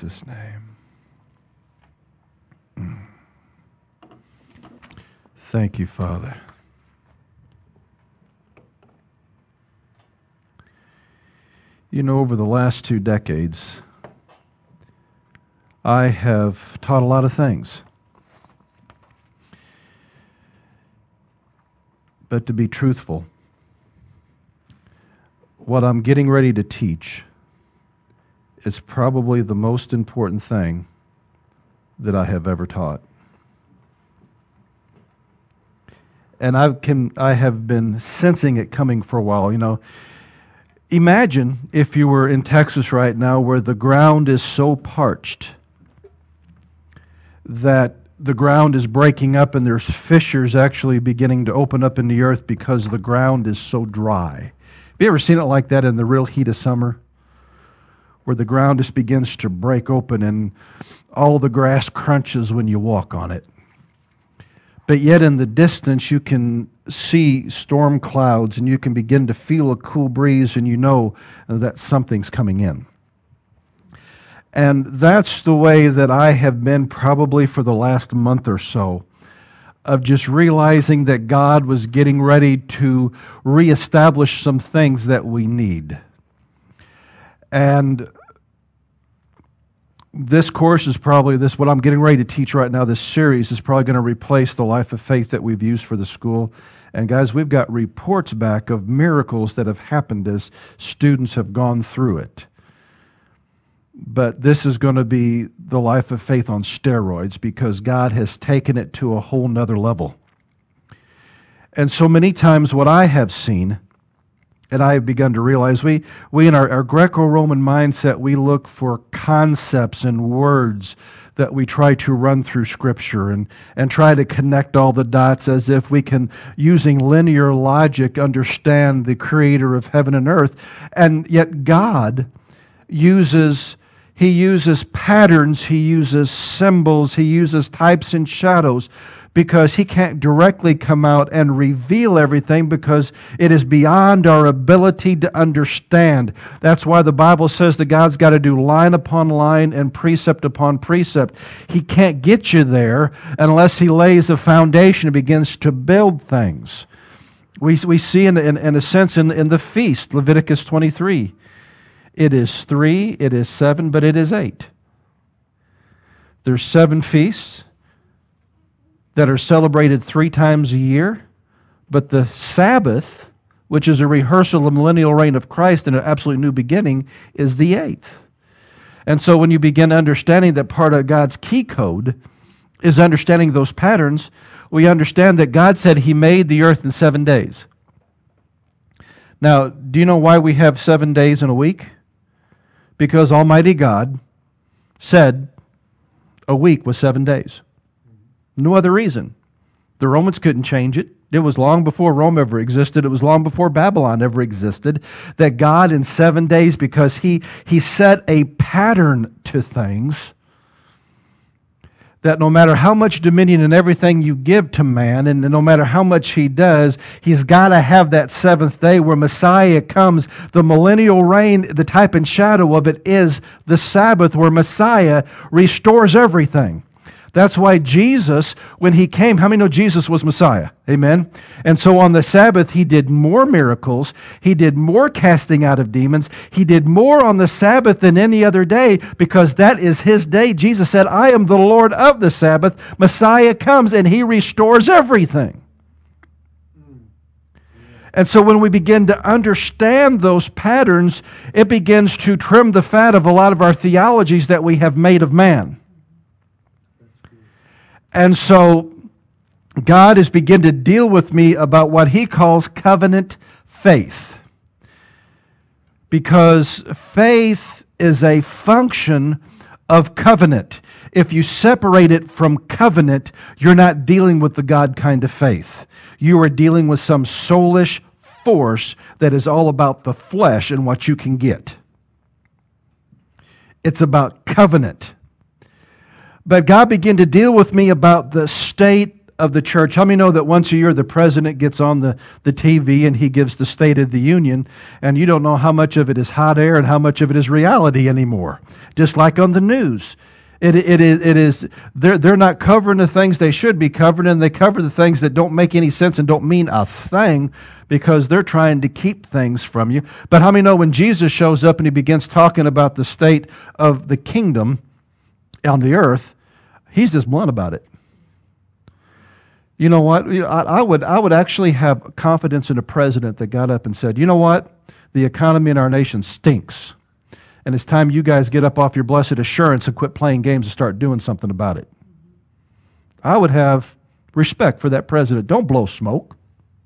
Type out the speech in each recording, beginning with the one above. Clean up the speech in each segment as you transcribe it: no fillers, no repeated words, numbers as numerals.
Jesus' name. Thank you, Father. You know, over the last 2 decades, I have taught a lot of things. But to be truthful, what I'm getting ready to teach is probably the most important thing that I have ever taught. And I have been sensing it coming for a while. You know, imagine if you were in Texas right now where the ground is so parched that the ground is breaking up and there's fissures actually beginning to open up in the earth because the ground is so dry. Have you ever seen it like that in the real heat of summer? Where the ground just begins to break open and all the grass crunches when you walk on it. But yet in the distance you can see storm clouds and you can begin to feel a cool breeze and you know that something's coming in. And that's the way that I have been probably for the last month or so, of just realizing that God was getting ready to reestablish some things that we need. And this course is probably what I'm getting ready to teach right now, this series is probably going to replace the life of faith that we've used for the school. And guys, we've got reports back of miracles that have happened as students have gone through it. But this is going to be the life of faith on steroids because God has taken it to a whole nother level. And so many times what I have seen, and I have begun to realize, we in our Greco-Roman mindset, we look for concepts and words that we try to run through Scripture and try to connect all the dots as if we can, using linear logic, understand the Creator of heaven and earth. And yet God uses patterns, He uses symbols, He uses types and shadows, because He can't directly come out and reveal everything because it is beyond our ability to understand. That's why the Bible says that God's got to do line upon line and precept upon precept. He can't get you there unless He lays a foundation and begins to build things. We see in a sense in the feast, Leviticus 23. It is 3, it is 7, but it is 8. There's 7 feasts that are celebrated 3 times a year, but the Sabbath, which is a rehearsal of the millennial reign of Christ and an absolute new beginning, is the 8th. And so when you begin understanding that part of God's key code is understanding those patterns, we understand that God said He made the earth in 7 days. Now, do you know why we have 7 days in a week? Because Almighty God said a week was 7 days. No other reason. The Romans couldn't change it. It was long before Rome ever existed. It was long before Babylon ever existed. That God in 7 days, because He set a pattern to things, that no matter how much dominion and everything you give to man, and no matter how much He does, He's got to have that 7th day where Messiah comes. The millennial reign, the type and shadow of it is the Sabbath, where Messiah restores everything. That's why Jesus, when He came, how many know Jesus was Messiah? Amen? And so on the Sabbath, He did more miracles. He did more casting out of demons. He did more on the Sabbath than any other day because that is His day. Jesus said, I am the Lord of the Sabbath. Messiah comes and He restores everything. And so when we begin to understand those patterns, it begins to trim the fat of a lot of our theologies that we have made of man. And so God has begun to deal with me about what He calls covenant faith. Because faith is a function of covenant. If you separate it from covenant, you're not dealing with the God kind of faith. You are dealing with some soulish force that is all about the flesh and what you can get. It's about covenant. But God began to deal with me about the state of the church. How many know that once a year the president gets on the TV and he gives the State of the Union, and you don't know how much of it is hot air and how much of it is reality anymore? Just like on the news. It is they're not covering the things they should be covering, and they cover the things that don't make any sense and don't mean a thing because they're trying to keep things from you. But how many know when Jesus shows up and he begins talking about the state of the kingdom on the earth, he's just blunt about it. You know what? I would actually have confidence in a president that got up and said, you know what? The economy in our nation stinks. And it's time you guys get up off your blessed assurance and quit playing games and start doing something about it. I would have respect for that president. Don't blow smoke.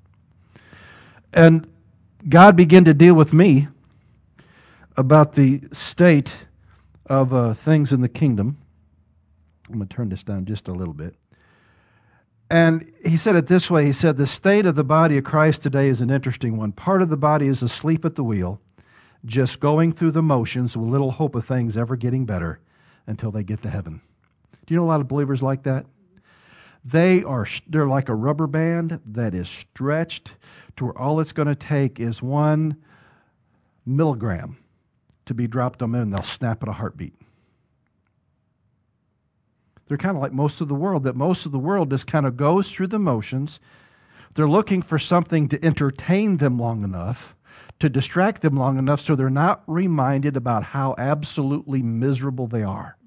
And God began to deal with me about the state of things in the kingdom. I'm going to turn this down just a little bit. And he said it this way. He said, the state of the body of Christ today is an interesting one. Part of the body is asleep at the wheel, just going through the motions with little hope of things ever getting better until they get to heaven. Do you know a lot of believers like that? They're like a rubber band that is stretched to where all it's going to take is 1 milligram to be dropped on them and they'll snap at a heartbeat. They're kind of like most of the world, that most of the world just kind of goes through the motions. They're looking for something to entertain them long enough, to distract them long enough so they're not reminded about how absolutely miserable they are.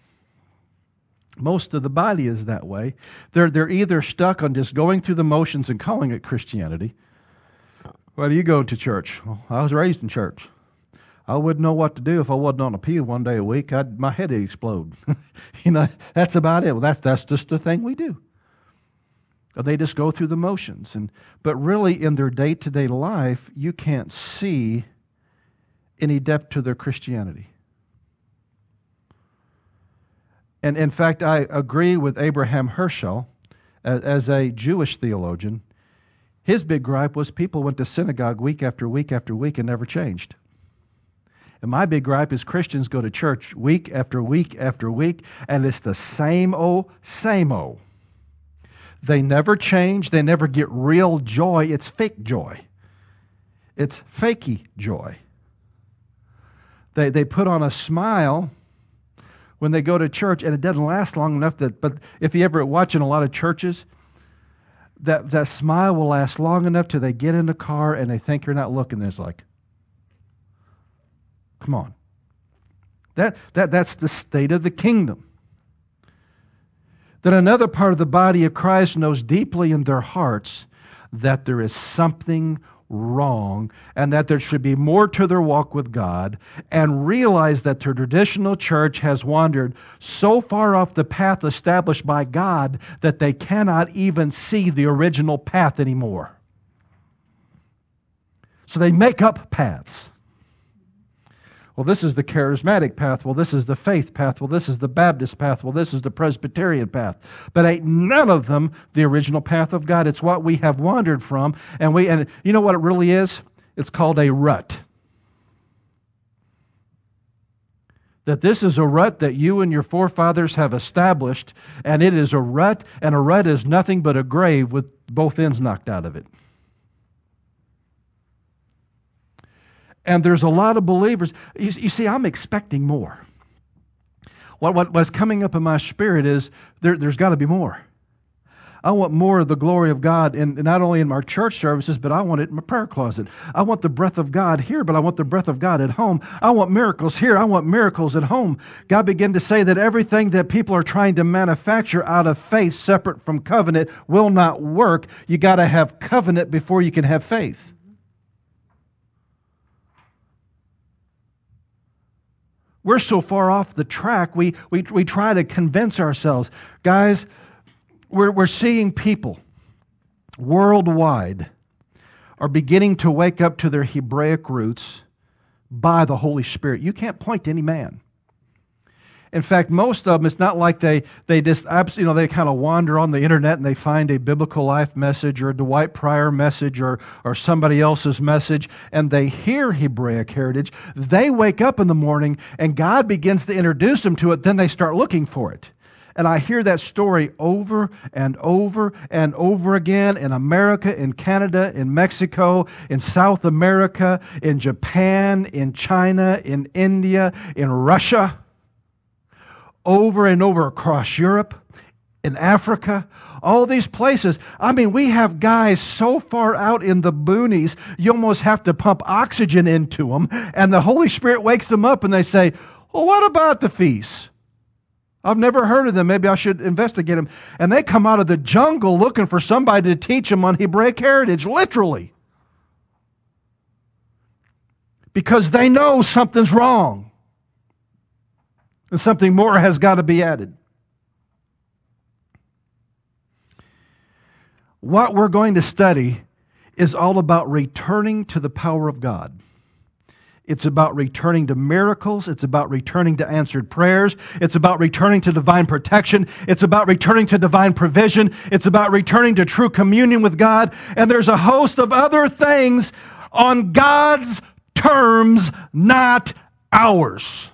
Most of the body is that way. They're either stuck on just going through the motions and calling it Christianity. Why do you go to church? Well, I was raised in church. I wouldn't know what to do if I wasn't on a pew one day a week. My head would explode. That's about it. Well, that's just the thing we do. They just go through the motions. But really, in their day-to-day life, you can't see any depth to their Christianity. And in fact, I agree with Abraham Herschel as a Jewish theologian. His big gripe was people went to synagogue week after week after week and never changed. And my big gripe is Christians go to church week after week after week, and it's the same old, same old. They never change. They never get real joy. It's fake joy. It's fakey joy. They put on a smile when they go to church, and it doesn't last long enough. But if you ever watch in a lot of churches, that smile will last long enough till they get in the car and they think you're not looking. And it's like, come on. That's the state of the kingdom. That another part of the body of Christ knows deeply in their hearts that there is something wrong and that there should be more to their walk with God, and realize that the traditional church has wandered so far off the path established by God that they cannot even see the original path anymore. So they make up paths. Well, this is the charismatic path. Well, this is the faith path. Well, this is the Baptist path. Well, this is the Presbyterian path. But ain't none of them the original path of God. It's what we have wandered from. And you know what it really is? It's called a rut. That this is a rut that you and your forefathers have established, and it is a rut, and a rut is nothing but a grave with both ends knocked out of it. And there's a lot of believers. You see, I'm expecting more. What's coming up in my spirit is there's got to be more. I want more of the glory of God, not only in our church services, but I want it in my prayer closet. I want the breath of God here, but I want the breath of God at home. I want miracles here. I want miracles at home. God began to say that everything that people are trying to manufacture out of faith separate from covenant will not work. You got to have covenant before you can have faith. We're so far off the track, we try to convince ourselves. Guys, we're seeing people worldwide are beginning to wake up to their Hebraic roots by the Holy Spirit. You can't point to any man. In fact, most of them, it's not like they just, they kind of wander on the internet and they find a Biblical Life message or a Dwight Pryor message or somebody else's message, and they hear Hebraic heritage. They wake up in the morning and God begins to introduce them to it, then they start looking for it. And I hear that story over and over and over again in America, in Canada, in Mexico, in South America, in Japan, in China, in India, in Russia, over and over across Europe, in Africa, all these places. I mean, we have guys so far out in the boonies, you almost have to pump oxygen into them, and the Holy Spirit wakes them up and they say, well, what about the feasts? I've never heard of them. Maybe I should investigate them. And they come out of the jungle looking for somebody to teach them on Hebraic heritage, literally. Because they know something's wrong. And something more has got to be added. What we're going to study is all about returning to the power of God. It's about returning to miracles. It's about returning to answered prayers. It's about returning to divine protection. It's about returning to divine provision. It's about returning to true communion with God. And there's a host of other things on God's terms, not ours.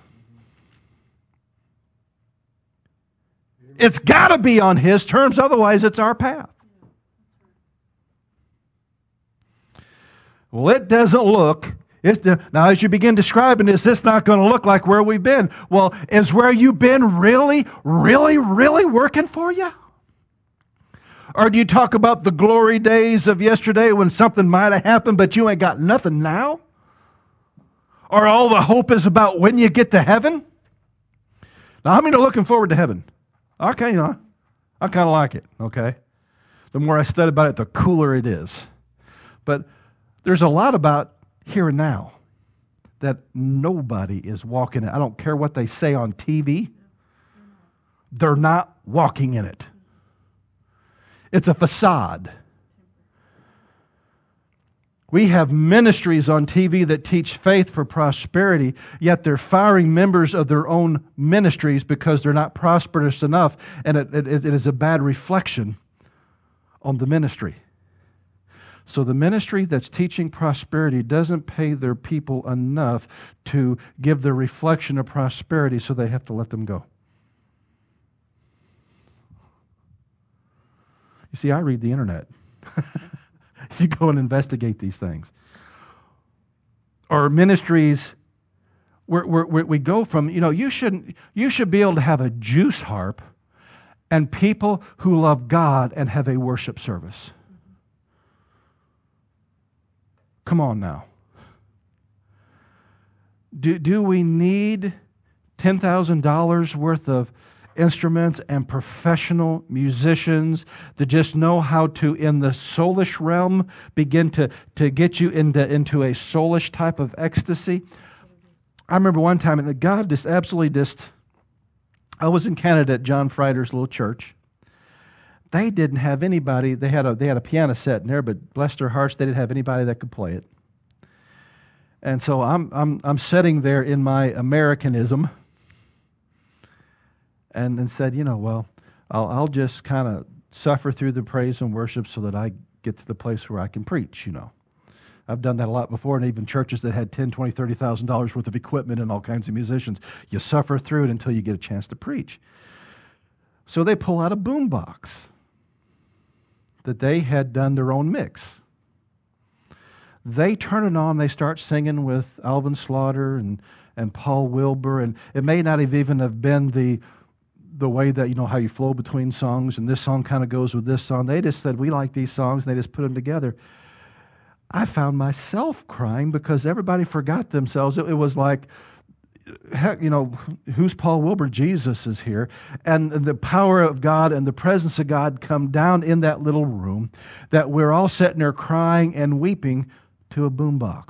It's got to be on His terms, otherwise it's our path. Well, it doesn't look... Now, as you begin describing this, it's not going to look like where we've been. Well, is where you've been really, really, really working for you? Or do you talk about the glory days of yesterday when something might have happened, but you ain't got nothing now? Or all the hope is about when you get to heaven? Now, how many are looking forward to heaven? Okay, I kind of like it, okay? The more I study about it, the cooler it is. But there's a lot about here and now that nobody is walking in. I don't care what they say on TV. They're not walking in it. It's a facade. We have ministries on TV that teach faith for prosperity, yet they're firing members of their own ministries because they're not prosperous enough, and it is a bad reflection on the ministry. So the ministry that's teaching prosperity doesn't pay their people enough to give the reflection of prosperity, so they have to let them go. You see, I read the internet. You go and investigate these things. Or ministries where we go from, you should be able to have a juice harp and people who love God and have a worship service. Come on now. Do we need $10,000 worth of instruments and professional musicians to just know how to, in the soulish realm, begin to get you into a soulish type of ecstasy? I remember one time, and God just absolutely I was in Canada at John Frieder's little church. They didn't have anybody. They had a piano set in there, but bless their hearts, they didn't have anybody that could play it. And so I'm sitting there in my Americanism, and said, well, I'll just kind of suffer through the praise and worship so that I get to the place where I can preach. I've done that a lot before, and even churches that had $10,000, $20,000, $30,000 worth of equipment and all kinds of musicians. You suffer through it until you get a chance to preach. So they pull out a boombox that they had done their own mix. They turn it on, they start singing with Alvin Slaughter and Paul Wilbur, and it may not have even have been the way that, how you flow between songs, and this song kind of goes with this song. They just said, we like these songs, and they just put them together. I found myself crying because everybody forgot themselves. It was like, heck, who's Paul Wilbur? Jesus is here. And the power of God and the presence of God come down in that little room that we're all sitting there crying and weeping to a boombox.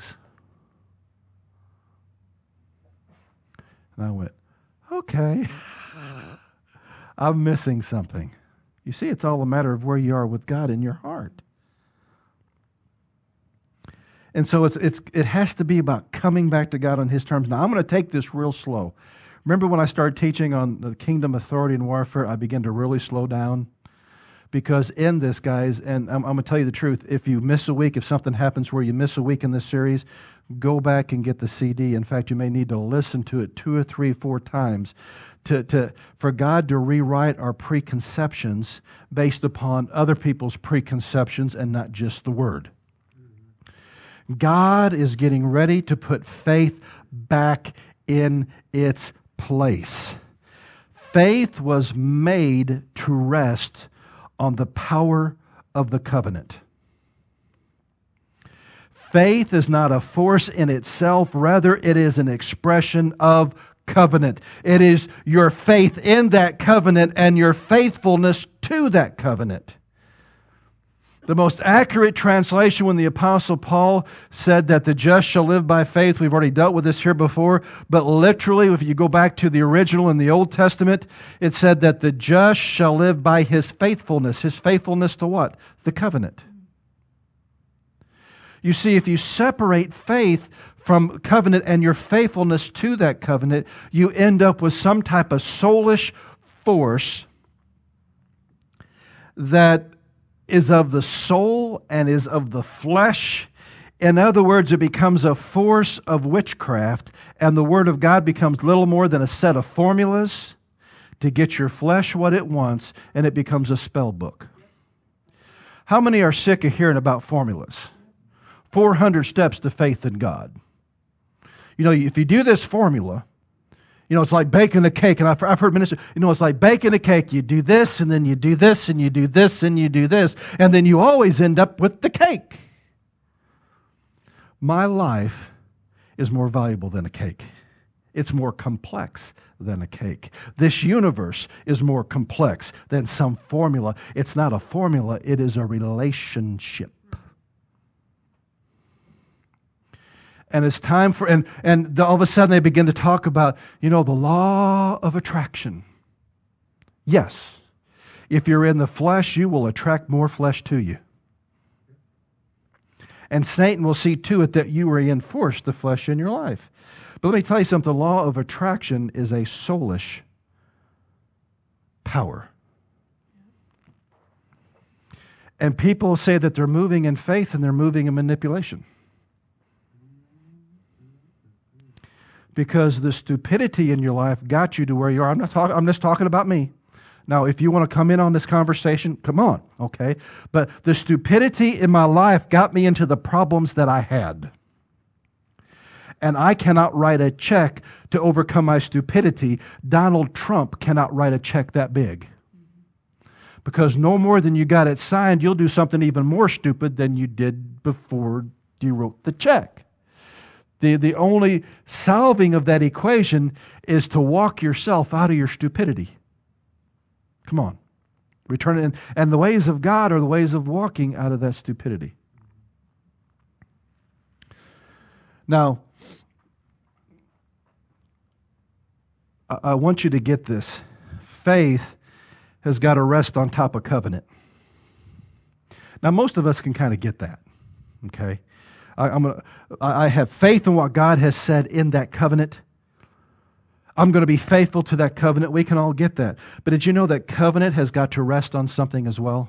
And I went, okay, I'm missing something. You see, it's all a matter of where you are with God in your heart. And so it has to be about coming back to God on His terms. Now, I'm going to take this real slow. Remember when I started teaching on the kingdom authority and warfare, I began to really slow down? Because in this, guys, and I'm going to tell you the truth, if you miss a week, if something happens where you miss a week in this series, go back and get the CD. In fact, you may need to listen to it 2 or 3, 4 times for God to rewrite our preconceptions based upon other people's preconceptions and not just the Word. God is getting ready to put faith back in its place. Faith was made to rest on the power of the covenant. Faith is not a force in itself, rather it is an expression of covenant. It is your faith in that covenant and your faithfulness to that covenant. The most accurate translation when the Apostle Paul said that the just shall live by faith, we've already dealt with this here before, but literally, if you go back to the original in the Old Testament, it said that the just shall live by his faithfulness. His faithfulness to what? The covenant. You see, if you separate faith from covenant and your faithfulness to that covenant, you end up with some type of soulish force that is of the soul and is of the flesh. In other words, it becomes a force of witchcraft, and the Word of God becomes little more than a set of formulas to get your flesh what it wants, and it becomes a spell book. How many are sick of hearing about formulas? 400 steps to faith in God. You know, if you do this formula, you know, it's like baking a cake, and I've heard ministers, you know, it's like baking a cake. You do this, and then you do this, and you do this, and you do this, and then you always end up with the cake. My life is more valuable than a cake. It's more complex than a cake. This universe is more complex than some formula. It's not a formula, it is a relationship. And it's time for, and all of a sudden they begin to talk about, you know, the law of attraction. Yes, if you're in the flesh, you will attract more flesh to you. And Satan will see to it that you reinforce the flesh in your life. But let me tell you something, the law of attraction is a soulish power. And people say that they're moving in faith and they're moving in manipulation. Because the stupidity in your life got you to where you are. I'm just talking about me. Now, if you want to come in on this conversation, come on, okay? But the stupidity in my life got me into the problems that I had. And I cannot write a check to overcome my stupidity. Donald Trump cannot write a check that big. Because no more than you got it signed, you'll do something even more stupid than you did before you wrote the check. The only solving of that equation is to walk yourself out of your stupidity. Come on. Return it. And the ways of God are the ways of walking out of that stupidity. Now, I want you to get this. Faith has got to rest on top of covenant. Now, most of us can kind of get that. Okay? I have faith in what God has said in that covenant. I'm going to be faithful to that covenant. We can all get that. But did you know that covenant has got to rest on something as well?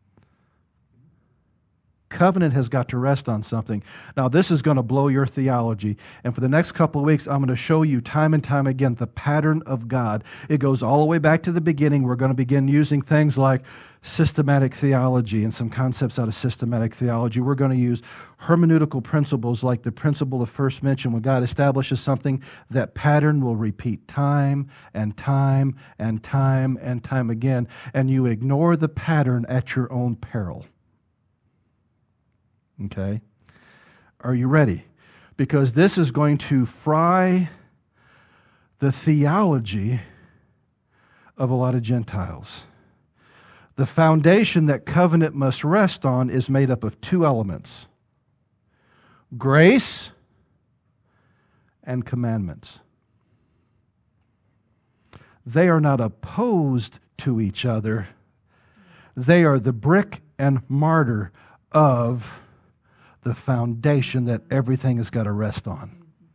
Covenant has got to rest on something. Now, this is going to blow your theology. And for the next couple of weeks, I'm going to show you time and time again the pattern of God. It goes all the way back to the beginning. We're going to begin using things like systematic theology and some concepts out of systematic theology. We're going to use hermeneutical principles like the principle of first mention. When God establishes something, that pattern will repeat time and time and time and time again. And you ignore the pattern at your own peril. Okay? Are you ready? Because this is going to fry the theology of a lot of Gentiles. The foundation that covenant must rest on is made up of two elements: grace and commandments. They are not opposed to each other. They are the brick and mortar of the foundation that everything has got to rest on.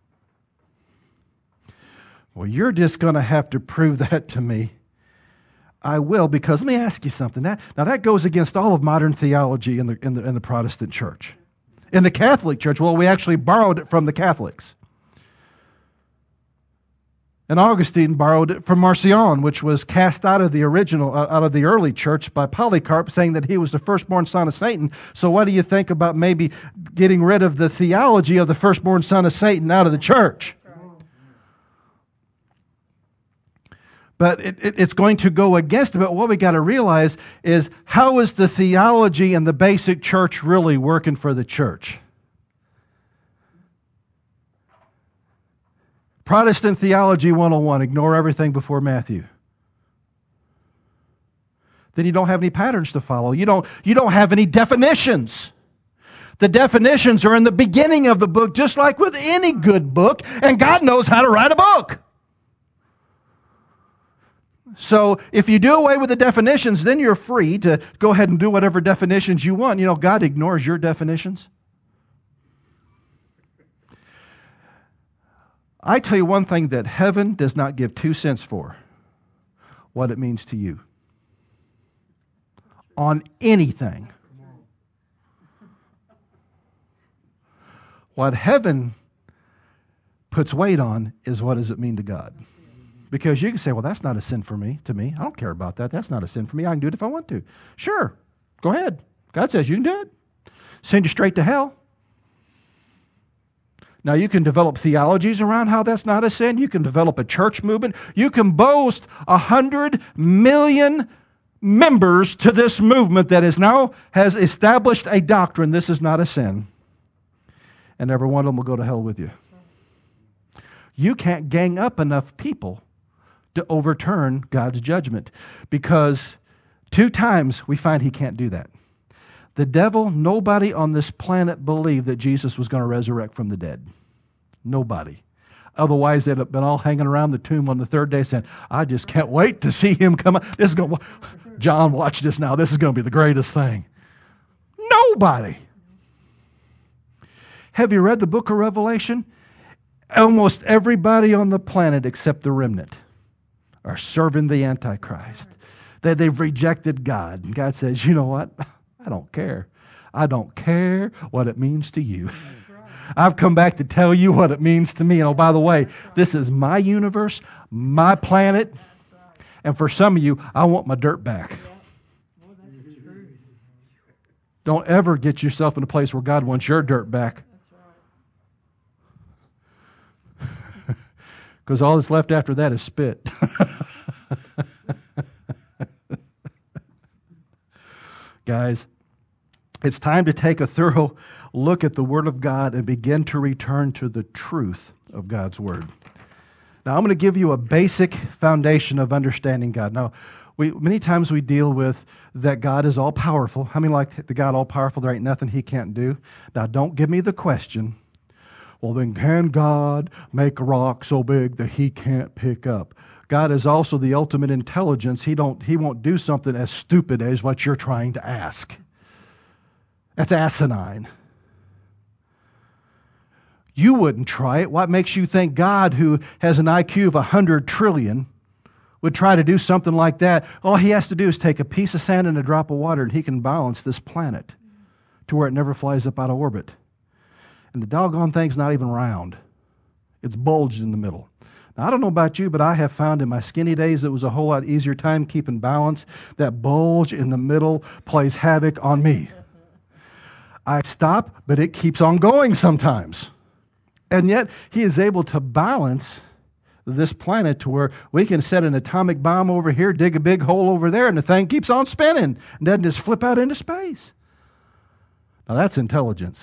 Well, you're just going to have to prove that to me. I will, because let me ask you something. Now that goes against all of modern theology in the Protestant church. In the Catholic Church, well, we actually borrowed it from the Catholics. And Augustine borrowed it from Marcion, which was cast out of the early church by Polycarp, saying that he was the firstborn son of Satan. So what do you think about maybe getting rid of the theology of the firstborn son of Satan out of the church? But it's going to go against it. But what we got to realize is, how is the theology and the basic church really working for the church? Protestant Theology 101, ignore everything before Matthew. Then you don't have any patterns to follow. You don't have any definitions. The definitions are in the beginning of the book, just like with any good book, and God knows how to write a book. So if you do away with the definitions, then you're free to go ahead and do whatever definitions you want. You know, God ignores your definitions. I tell you one thing that heaven does not give 2 cents for: what it means to you. On anything. What heaven puts weight on is, what does it mean to God? Because you can say, well, that's not a sin for me, to me. I don't care about that. That's not a sin for me. I can do it if I want to. Sure, go ahead. God says you can do it. Send you straight to hell. Now, you can develop theologies around how that's not a sin. You can develop a church movement. You can boast 100 million members to this movement that has established a doctrine. This is not a sin. And every one of them will go to hell with you. You can't gang up enough people to overturn God's judgment, because 2 times we find he can't do that. The devil, nobody on this planet believed that Jesus was going to resurrect from the dead. Nobody. Otherwise, they'd have been all hanging around the tomb on the 3rd day saying, I just can't wait to see him come out. This is going to, John, watch this now. This is going to be the greatest thing. Nobody. Have you read the book of Revelation? Almost everybody on the planet except the remnant are serving the Antichrist. They've rejected God. And God says, you know what? I don't care. I don't care what it means to you. I've come back to tell you what it means to me. And oh, by the way, this is my universe, my planet. And for some of you, I want my dirt back. Don't ever get yourself in a place where God wants your dirt back. Because all that's left after that is spit. Guys, it's time to take a thorough look at the Word of God and begin to return to the truth of God's Word. Now, I'm going to give you a basic foundation of understanding God. Now, many times we deal with that God is all-powerful. How many like the God all-powerful? There ain't nothing He can't do. Now, don't give me the question, well, then can God make a rock so big that He can't pick up? God is also the ultimate intelligence. He won't do something as stupid as what you're trying to ask. That's asinine. You wouldn't try it. What makes you think God, who has an IQ of 100 trillion, would try to do something like that? All He has to do is take a piece of sand and a drop of water, and He can balance this planet to where it never flies up out of orbit. And the doggone thing's not even round. It's bulged in the middle. Now, I don't know about you, but I have found in my skinny days it was a whole lot easier time keeping balance. That bulge in the middle plays havoc on me. I stop, but it keeps on going sometimes. And yet, He is able to balance this planet to where we can set an atomic bomb over here, dig a big hole over there, and the thing keeps on spinning and doesn't just flip out into space. Now, that's intelligence.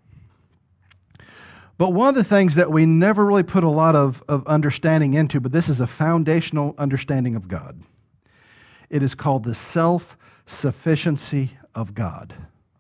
But one of the things that we never really put a lot of understanding into, but this is a foundational understanding of God. It is called the self-sufficiency of God.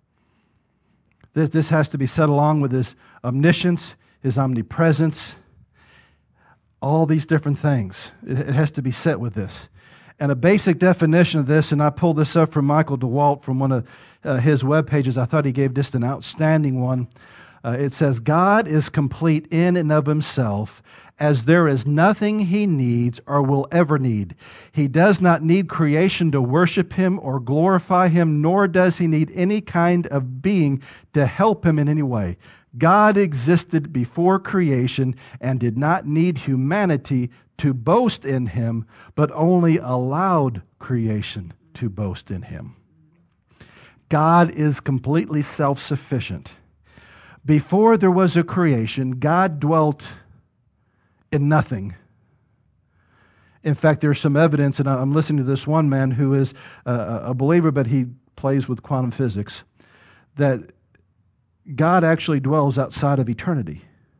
This has to be set along with His omniscience, His omnipresence, all these different things. It has to be set with this. And a basic definition of this, and I pulled this up from Michael DeWalt from one of his web pages. I thought he gave just an outstanding one. It says, God is complete in and of Himself as there is nothing he needs or will ever need. He does not need creation to worship him or glorify him, nor does he need any kind of being to help him in any way. God existed before creation and did not need humanity to boast in him, but only allowed creation to boast in him. God is completely self-sufficient. Before there was a creation, God dwelt in nothing. In fact, there's some evidence, and I'm listening to this one man who is a believer, but he plays with quantum physics, that God actually dwells outside of eternity.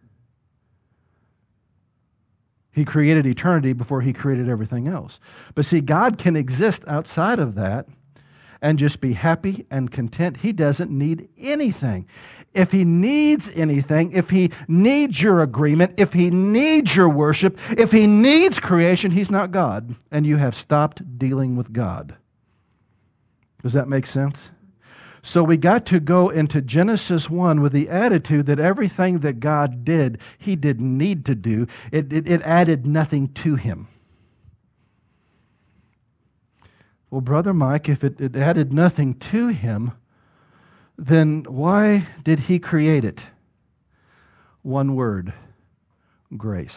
He created eternity before he created everything else. But see, God can exist outside of that and just be happy and content. He doesn't need anything. If he needs anything, if he needs your agreement, if he needs your worship, if he needs creation, he's not God, and you have stopped dealing with God. Does that make sense? So we got to go into Genesis 1 with the attitude that everything that God did, he didn't need to do. It added nothing to him. Well, Brother Mike, if it added nothing to him, then why did he create it? One word: grace.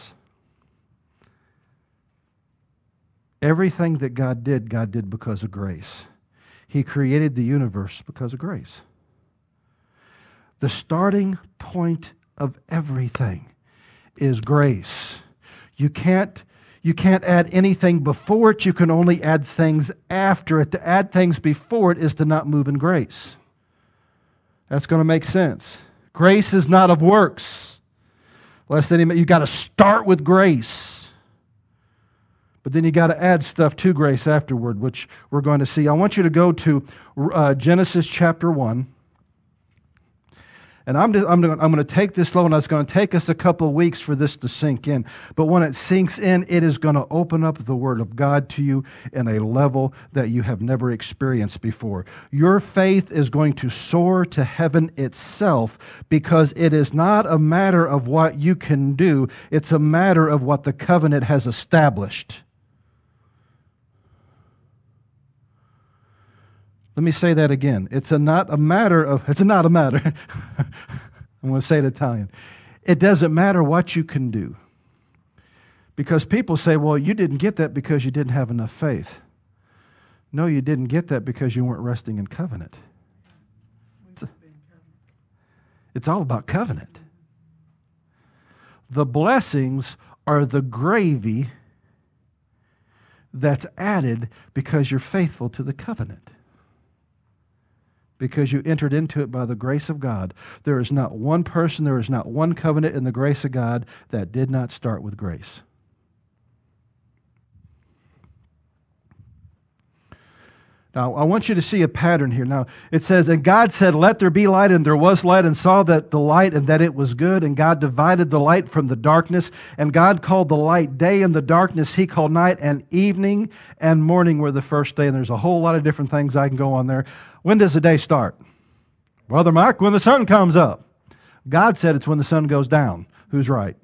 Everything that God did because of grace. He created the universe because of grace. The starting point of everything is grace. You can't add anything before it. You can only add things after it. To add things before it is to not move in grace. That's going to make sense. Grace is not of works. You got to start with grace. But then you got to add stuff to grace afterward, which we're going to see. I want you to go to Genesis chapter 1. And I'm going to take this slow, and it's going to take us a couple of weeks for this to sink in. But when it sinks in, it is going to open up the Word of God to you in a level that you have never experienced before. Your faith is going to soar to heaven itself, because it is not a matter of what you can do. It's a matter of what the covenant has established. Let me say that again. It's not a matter. I'm going to say it in Italian. It doesn't matter what you can do. Because people say, well, you didn't get that because you didn't have enough faith. No, you didn't get that because you weren't resting in covenant. It's all about covenant. The blessings are the gravy that's added because you're faithful to the covenant. Because you entered into it by the grace of God. There is not one person, there is not one covenant in the grace of God that did not start with grace. Now, I want you to see a pattern here. Now, it says, and God said, let there be light, and there was light, and saw that the light, and that it was good. And God divided the light from the darkness. And God called the light day, and the darkness he called night, and evening and morning were the first day. And there's a whole lot of different things I can go on there. When does the day start? Brother Mike, when the sun comes up. God said it's when the sun goes down. Who's right?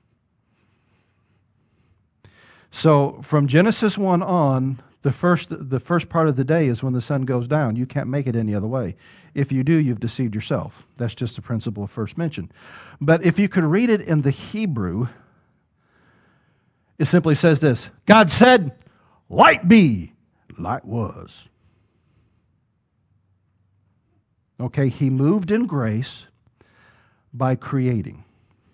So, from Genesis 1 on, the first part of the day is when the sun goes down. You can't make it any other way. If you do, you've deceived yourself. That's just the principle of first mention. But if you could read it in the Hebrew, it simply says this: God said, light be. Light was. Okay, he moved in grace by creating.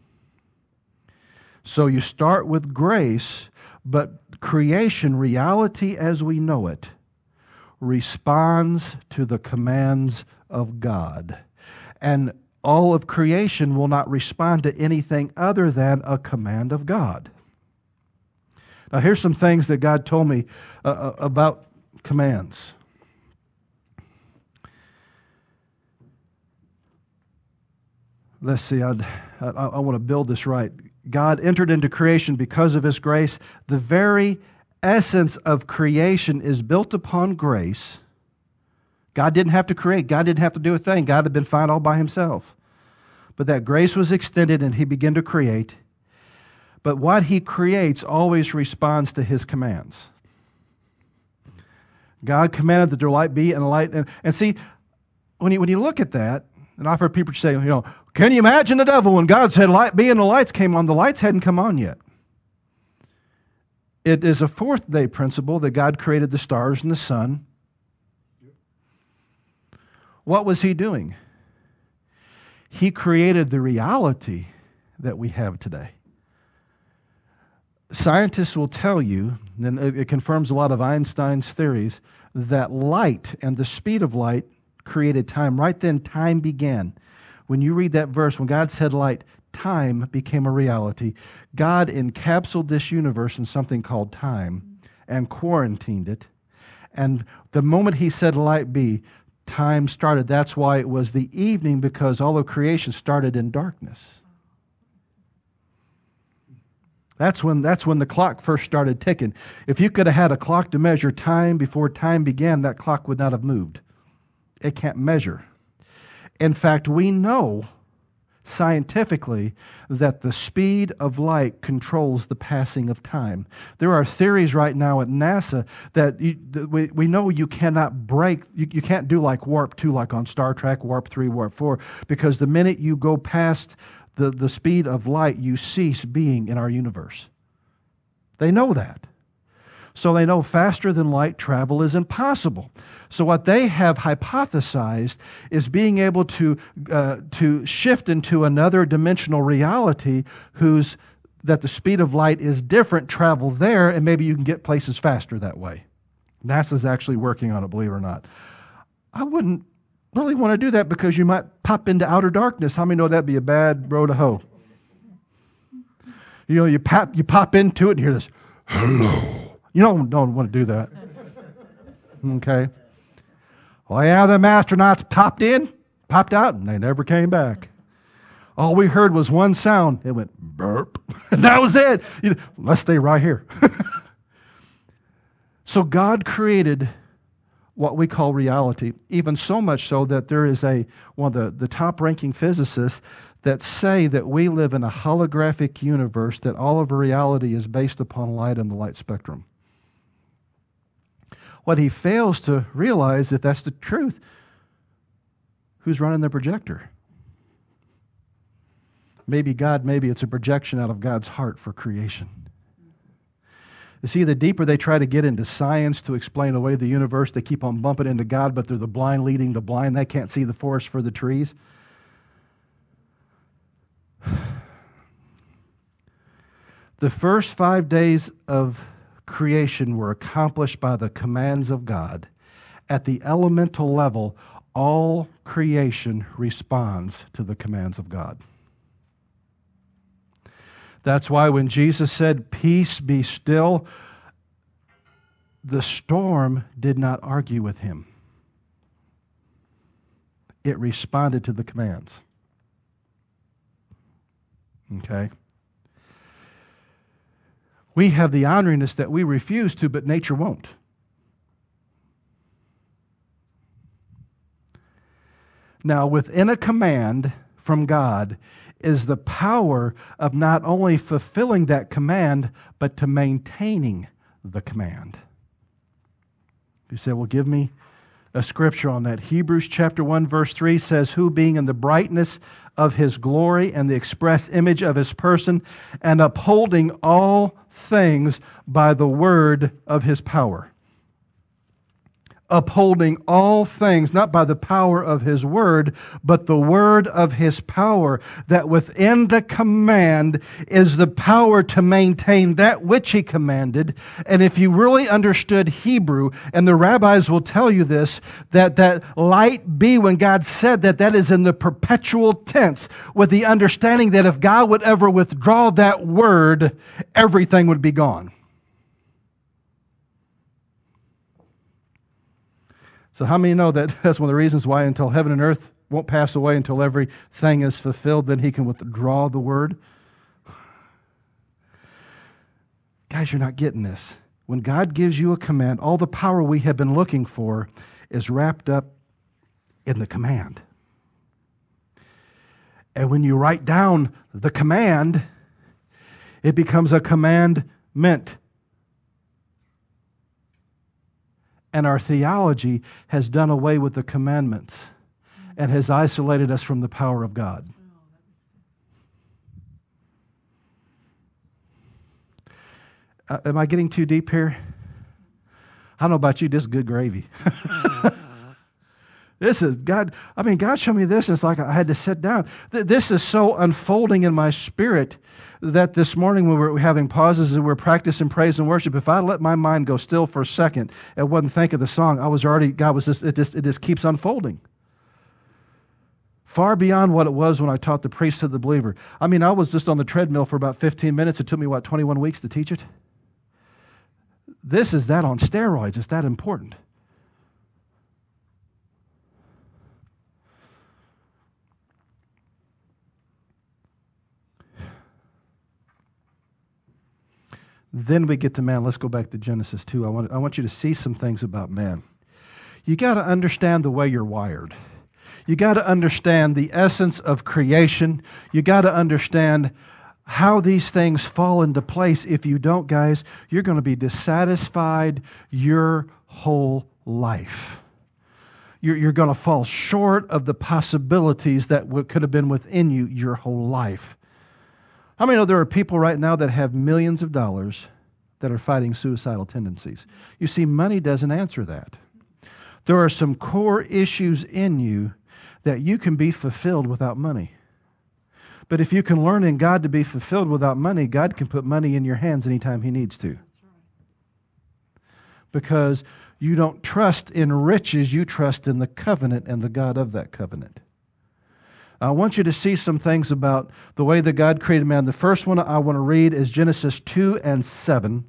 So you start with grace, but creation, reality as we know it, responds to the commands of God. And all of creation will not respond to anything other than a command of God. Now here's some things that God told me about commands. Let's see, I want to build this right. God entered into creation because of His grace. The very essence of creation is built upon grace. God didn't have to create. God didn't have to do a thing. God had been fine all by Himself. But that grace was extended and He began to create. But what He creates always responds to His commands. God commanded that there light be, and light. And see, when you look at that, and I've heard people say, can you imagine the devil when God said light be and the lights came on? The lights hadn't come on yet. It is a fourth day principle that God created the stars and the sun. What was He doing? He created the reality that we have today. Scientists will tell you, and it confirms a lot of Einstein's theories, that light and the speed of light created time. Right then, time began. When you read that verse, when God said light, time became a reality. God encapsulated this universe in something called time and quarantined it. And the moment He said light be, time started. That's why it was the evening, because all of creation started in darkness. That's when the clock first started ticking. If you could have had a clock to measure time before time began, that clock would not have moved. It can't measure. In fact, we know scientifically that the speed of light controls the passing of time. There are theories right now at NASA that we know you cannot break, you can't do like warp 2 like on Star Trek, warp 3, warp 4, because the minute you go past the speed of light, you cease being in our universe. They know that. So they know faster than light travel is impossible. So what they have hypothesized is being able to shift into another dimensional reality that the speed of light is different, travel there, and maybe you can get places faster that way. NASA's actually working on it, believe it or not. I wouldn't really want to do that because you might pop into outer darkness. How many know that'd be a bad road to hoe? You pop into it and hear this, hello. You don't want to do that. Okay. Well, yeah, them astronauts popped out, and they never came back. All we heard was one sound. It went burp. And that was it. Let's stay right here. So God created what we call reality, even so much so that there is one of the top-ranking physicists that say that we live in a holographic universe, that all of reality is based upon light and the light spectrum. What he fails to realize, if that's the truth, who's running the projector? Maybe God, maybe it's a projection out of God's heart for creation. You see, the deeper they try to get into science to explain away the universe, they keep on bumping into God, but they're the blind leading the blind. They can't see the forest for the trees. The first 5 days of creation were accomplished by the commands of God. At the elemental level, all creation responds to the commands of God. That's why when Jesus said, "Peace, be still," the storm did not argue with Him. It responded to the commands. Okay? We have the honoriness that we refuse to, but nature won't. Now, within a command from God is the power of not only fulfilling that command, but to maintaining the command. You say, well, give me a scripture on that. Hebrews chapter 1, verse 3 says, "Who being in the brightness of His glory and the express image of His person, and upholding all things by the word of His power." Upholding all things, not by the power of His word, but the word of His power, that within the command is the power to maintain that which He commanded. And if you really understood Hebrew, and the rabbis will tell you this, that light be, when God said that is in the perpetual tense, with the understanding that if God would ever withdraw that word, everything would be gone. So how many know that that's one of the reasons why until heaven and earth won't pass away, until everything is fulfilled, then He can withdraw the word? Guys, you're not getting this. When God gives you a command, all the power we have been looking for is wrapped up in the command. And when you write down the command, It becomes a commandment. And our theology has done away with the commandments and has isolated us from the power of God. Am I getting too deep here? I don't know about you, this is good gravy. This is God. I mean, God showed me this, and it's like I had to sit down. This is so unfolding in my spirit that this morning when we're having pauses and we're practicing praise and worship, if I let my mind go still for a second and wasn't think of the song, God was just, it just keeps unfolding. Far beyond what it was when I taught the priesthood of the believer. I mean, I was just on the treadmill for about 15 minutes. It took me, 21 weeks to teach it? This is that on steroids. It's that important. Then we get to man. Let's go back to Genesis 2. I want you to see some things about man. You got to understand the way you're wired. You got to understand the essence of creation. You got to understand how these things fall into place. If you don't, guys, you're going to be dissatisfied your whole life. You're going to fall short of the possibilities that could have been within you your whole life. How many know there are people right now that have millions of dollars that are fighting suicidal tendencies? You see, money doesn't answer that. There are some core issues in you that you can be fulfilled without money. But if you can learn in God to be fulfilled without money, God can put money in your hands anytime He needs to. Because you don't trust in riches, you trust in the covenant and the God of that covenant. I want you to see some things about the way that God created man. The first one I want to read is Genesis 2 and 7.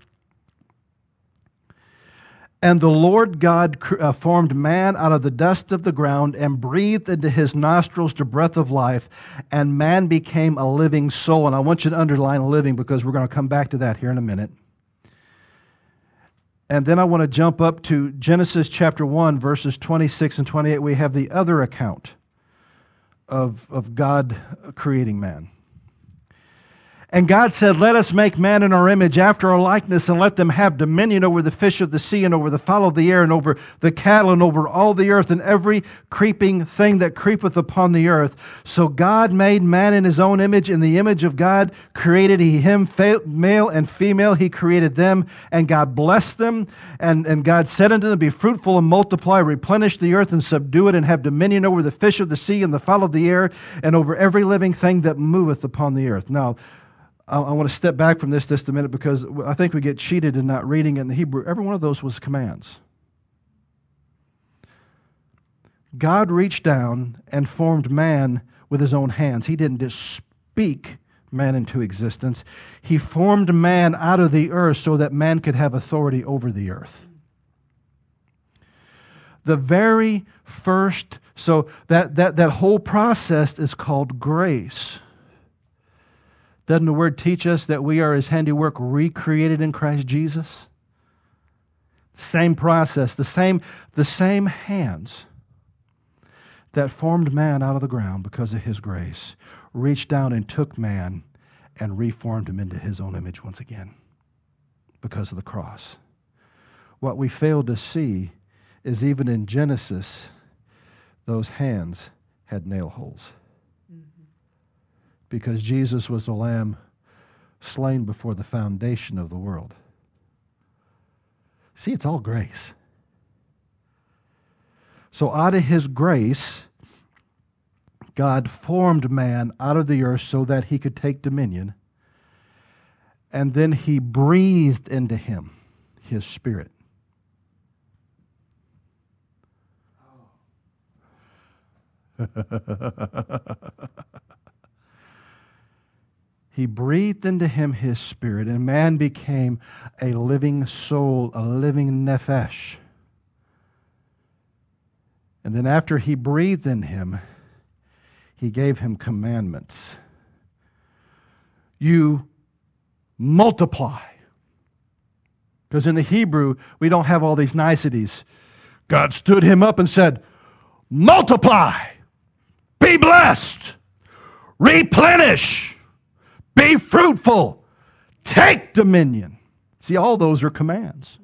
And the Lord God formed man out of the dust of the ground and breathed into his nostrils the breath of life, and man became a living soul. And I want you to underline living because we're going to come back to that here in a minute. And then I want to jump up to Genesis chapter 1, verses 26 and 28. We have the other account of God creating man. And God said, let us make man in our image after our likeness, and let them have dominion over the fish of the sea, and over the fowl of the air, and over the cattle, and over all the earth, and every creeping thing that creepeth upon the earth. So God made man in His own image. In the image of God created He him, male and female He created them. And God blessed them. And God said unto them, be fruitful and multiply, replenish the earth and subdue it, and have dominion over the fish of the sea, and the fowl of the air, and over every living thing that moveth upon the earth. Now, I want to step back from this just a minute because I think we get cheated in not reading in the Hebrew. Every one of those was commands. God reached down and formed man with His own hands. He didn't just speak man into existence. He formed man out of the earth so that man could have authority over the earth. The very first, so that whole process is called grace. Doesn't the Word teach us that we are His handiwork recreated in Christ Jesus? Same process, the same hands that formed man out of the ground because of His grace reached down and took man and reformed him into His own image once again because of the cross. What we fail to see is even in Genesis, those hands had nail holes. Because Jesus was the Lamb slain before the foundation of the world. See, it's all grace. So out of His grace, God formed man out of the earth so that He could take dominion. And then He breathed into him His Spirit. He breathed into him His Spirit, and man became a living soul, a living nephesh. And then after He breathed in him, He gave him commandments. You multiply. Because in the Hebrew, we don't have all these niceties. God stood him up and said, multiply, be blessed, replenish, be fruitful, Take dominion. See, all those are commands.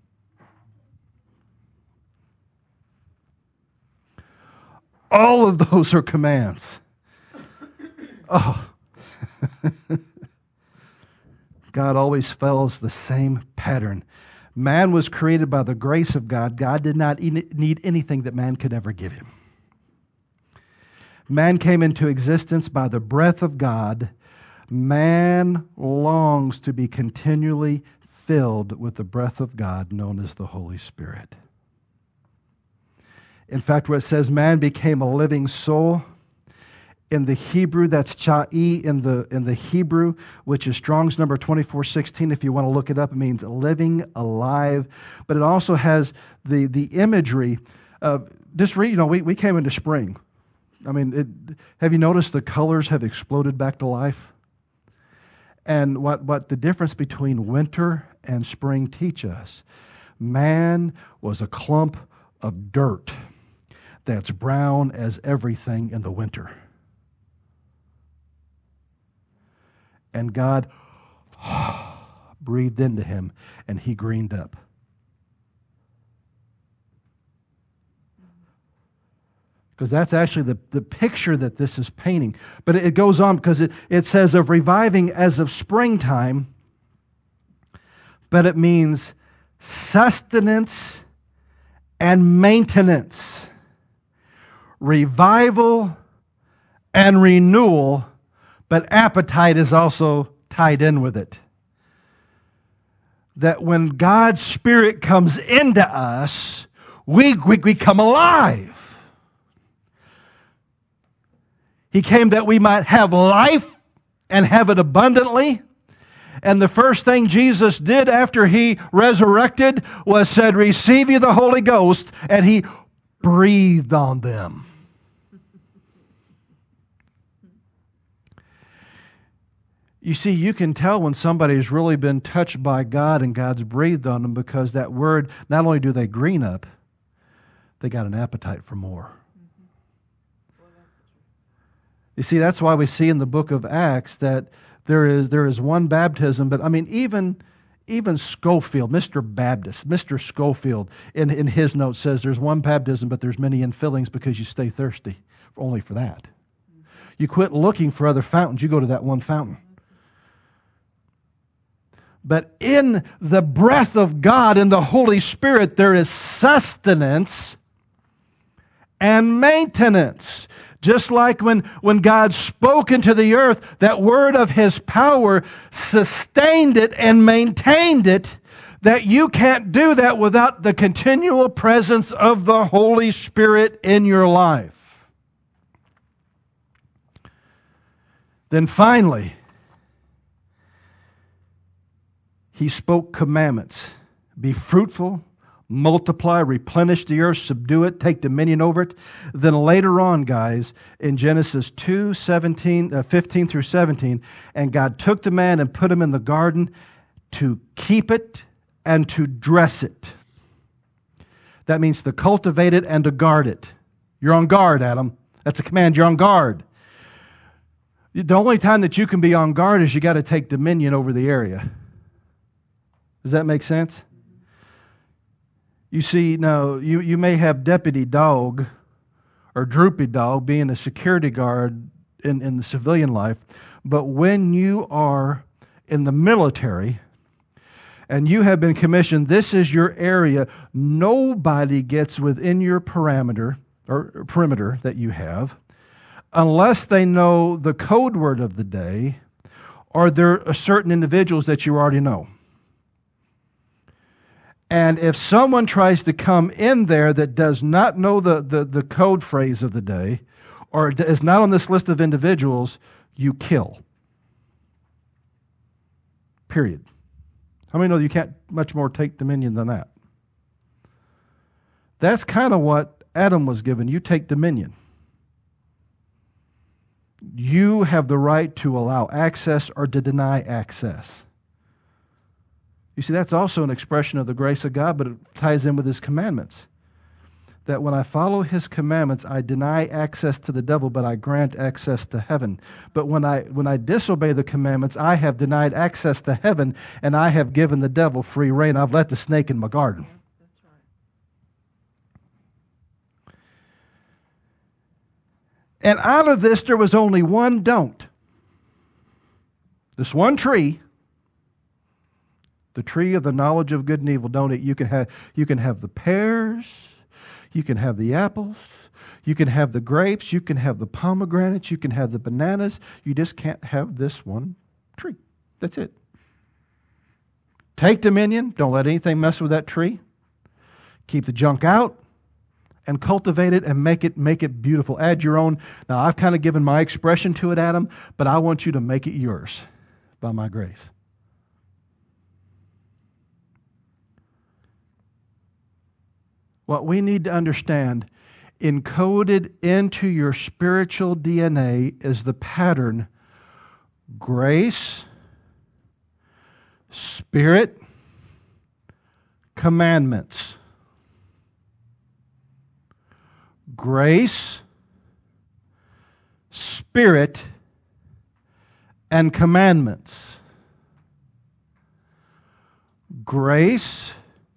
All of those are commands. Oh. God always follows the same pattern. Man was created by the grace of God. God did not need anything that man could ever give him. Man came into existence by the breath of God. Man longs to be continually filled with the breath of God known as the Holy Spirit. In fact, where it says man became a living soul, in the Hebrew, that's cha'i in the Hebrew, which is Strong's number 2416. If you want to look it up, it means living, alive. But it also has the imagery of, just read, we came into spring. I mean, have you noticed the colors have exploded back to life? And what the difference between winter and spring teach us. Man was a clump of dirt that's brown as everything in the winter. And God breathed into him, and he greened up. Because that's actually the picture that this is painting. But it goes on because it says of reviving as of springtime, but it means sustenance and maintenance. Revival and renewal, but appetite is also tied in with it. That when God's Spirit comes into us, we come alive. He came that we might have life and have it abundantly. And the first thing Jesus did after He resurrected was said, receive ye the Holy Ghost, and He breathed on them. You see, you can tell when somebody's really been touched by God and God's breathed on them because that word, not only do they green up, they got an appetite for more. You see, that's why we see in the book of Acts that there is one baptism, but I mean, even Schofield, Mr. Schofield, in his notes says there's one baptism, but there's many infillings because you stay thirsty only for that. You quit looking for other fountains, you go to that one fountain. But in the breath of God, in the Holy Spirit, there is sustenance and maintenance. Just like when God spoke into the earth, that word of His power sustained it and maintained it, that you can't do that without the continual presence of the Holy Spirit in your life. Then finally, He spoke commandments. Be fruitful, multiply, replenish the earth, subdue it, take dominion over it. Then later on, guys, in Genesis 2:15 through 17, and God took the man and put him in the garden to keep it and to dress it. That means to cultivate it and to guard it. You're on guard, Adam. That's a command. You're on guard. The only time that you can be on guard is you got to take dominion over the area. Does that make sense? You see, now, you may have Deputy Dog or Droopy Dog being a security guard in the civilian life, but when you are in the military and you have been commissioned, this is your area, nobody gets within your perimeter that you have unless they know the code word of the day or there are certain individuals that you already know. And if someone tries to come in there that does not know the code phrase of the day or is not on this list of individuals, you kill. Period. How many know you can't much more take dominion than that? That's kind of what Adam was given. You take dominion. You have the right to allow access or to deny access. You see, that's also an expression of the grace of God, but it ties in with His commandments. that when I follow His commandments, I deny access to the devil, but I grant access to heaven. But when I disobey the commandments, I have denied access to heaven, and I have given the devil free rein. I've let the snake in my garden. That's right. And out of this, there was only one don't. This one tree, the tree of the knowledge of good and evil, don't eat. You can have the pears, you can have the apples, you can have the grapes, you can have the pomegranates, you can have the bananas. You just can't have this one tree. That's it. Take dominion. Don't let anything mess with that tree. Keep the junk out and cultivate it and make it beautiful. Add your own. Now, I've kind of given my expression to it, Adam, but I want you to make it yours by my grace. What we need to understand, encoded into your spiritual DNA is the pattern: grace, Spirit, commandments. Grace, Spirit, and commandments. Grace,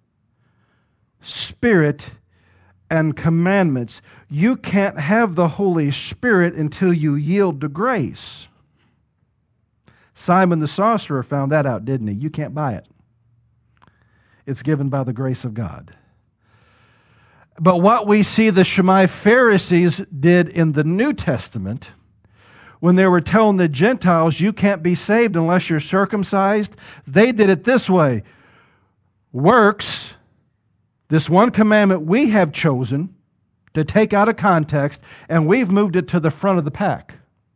Spirit, and commandments. You can't have the Holy Spirit until you yield to grace. Simon the sorcerer found that out, didn't he? You can't buy it. It's given by the grace of God. But what we see the Shammai Pharisees did in the New Testament, when they were telling the Gentiles, you can't be saved unless you're circumcised, they did it this way. Works, this one commandment we have chosen to take out of context, and we've moved it to the front of the pack.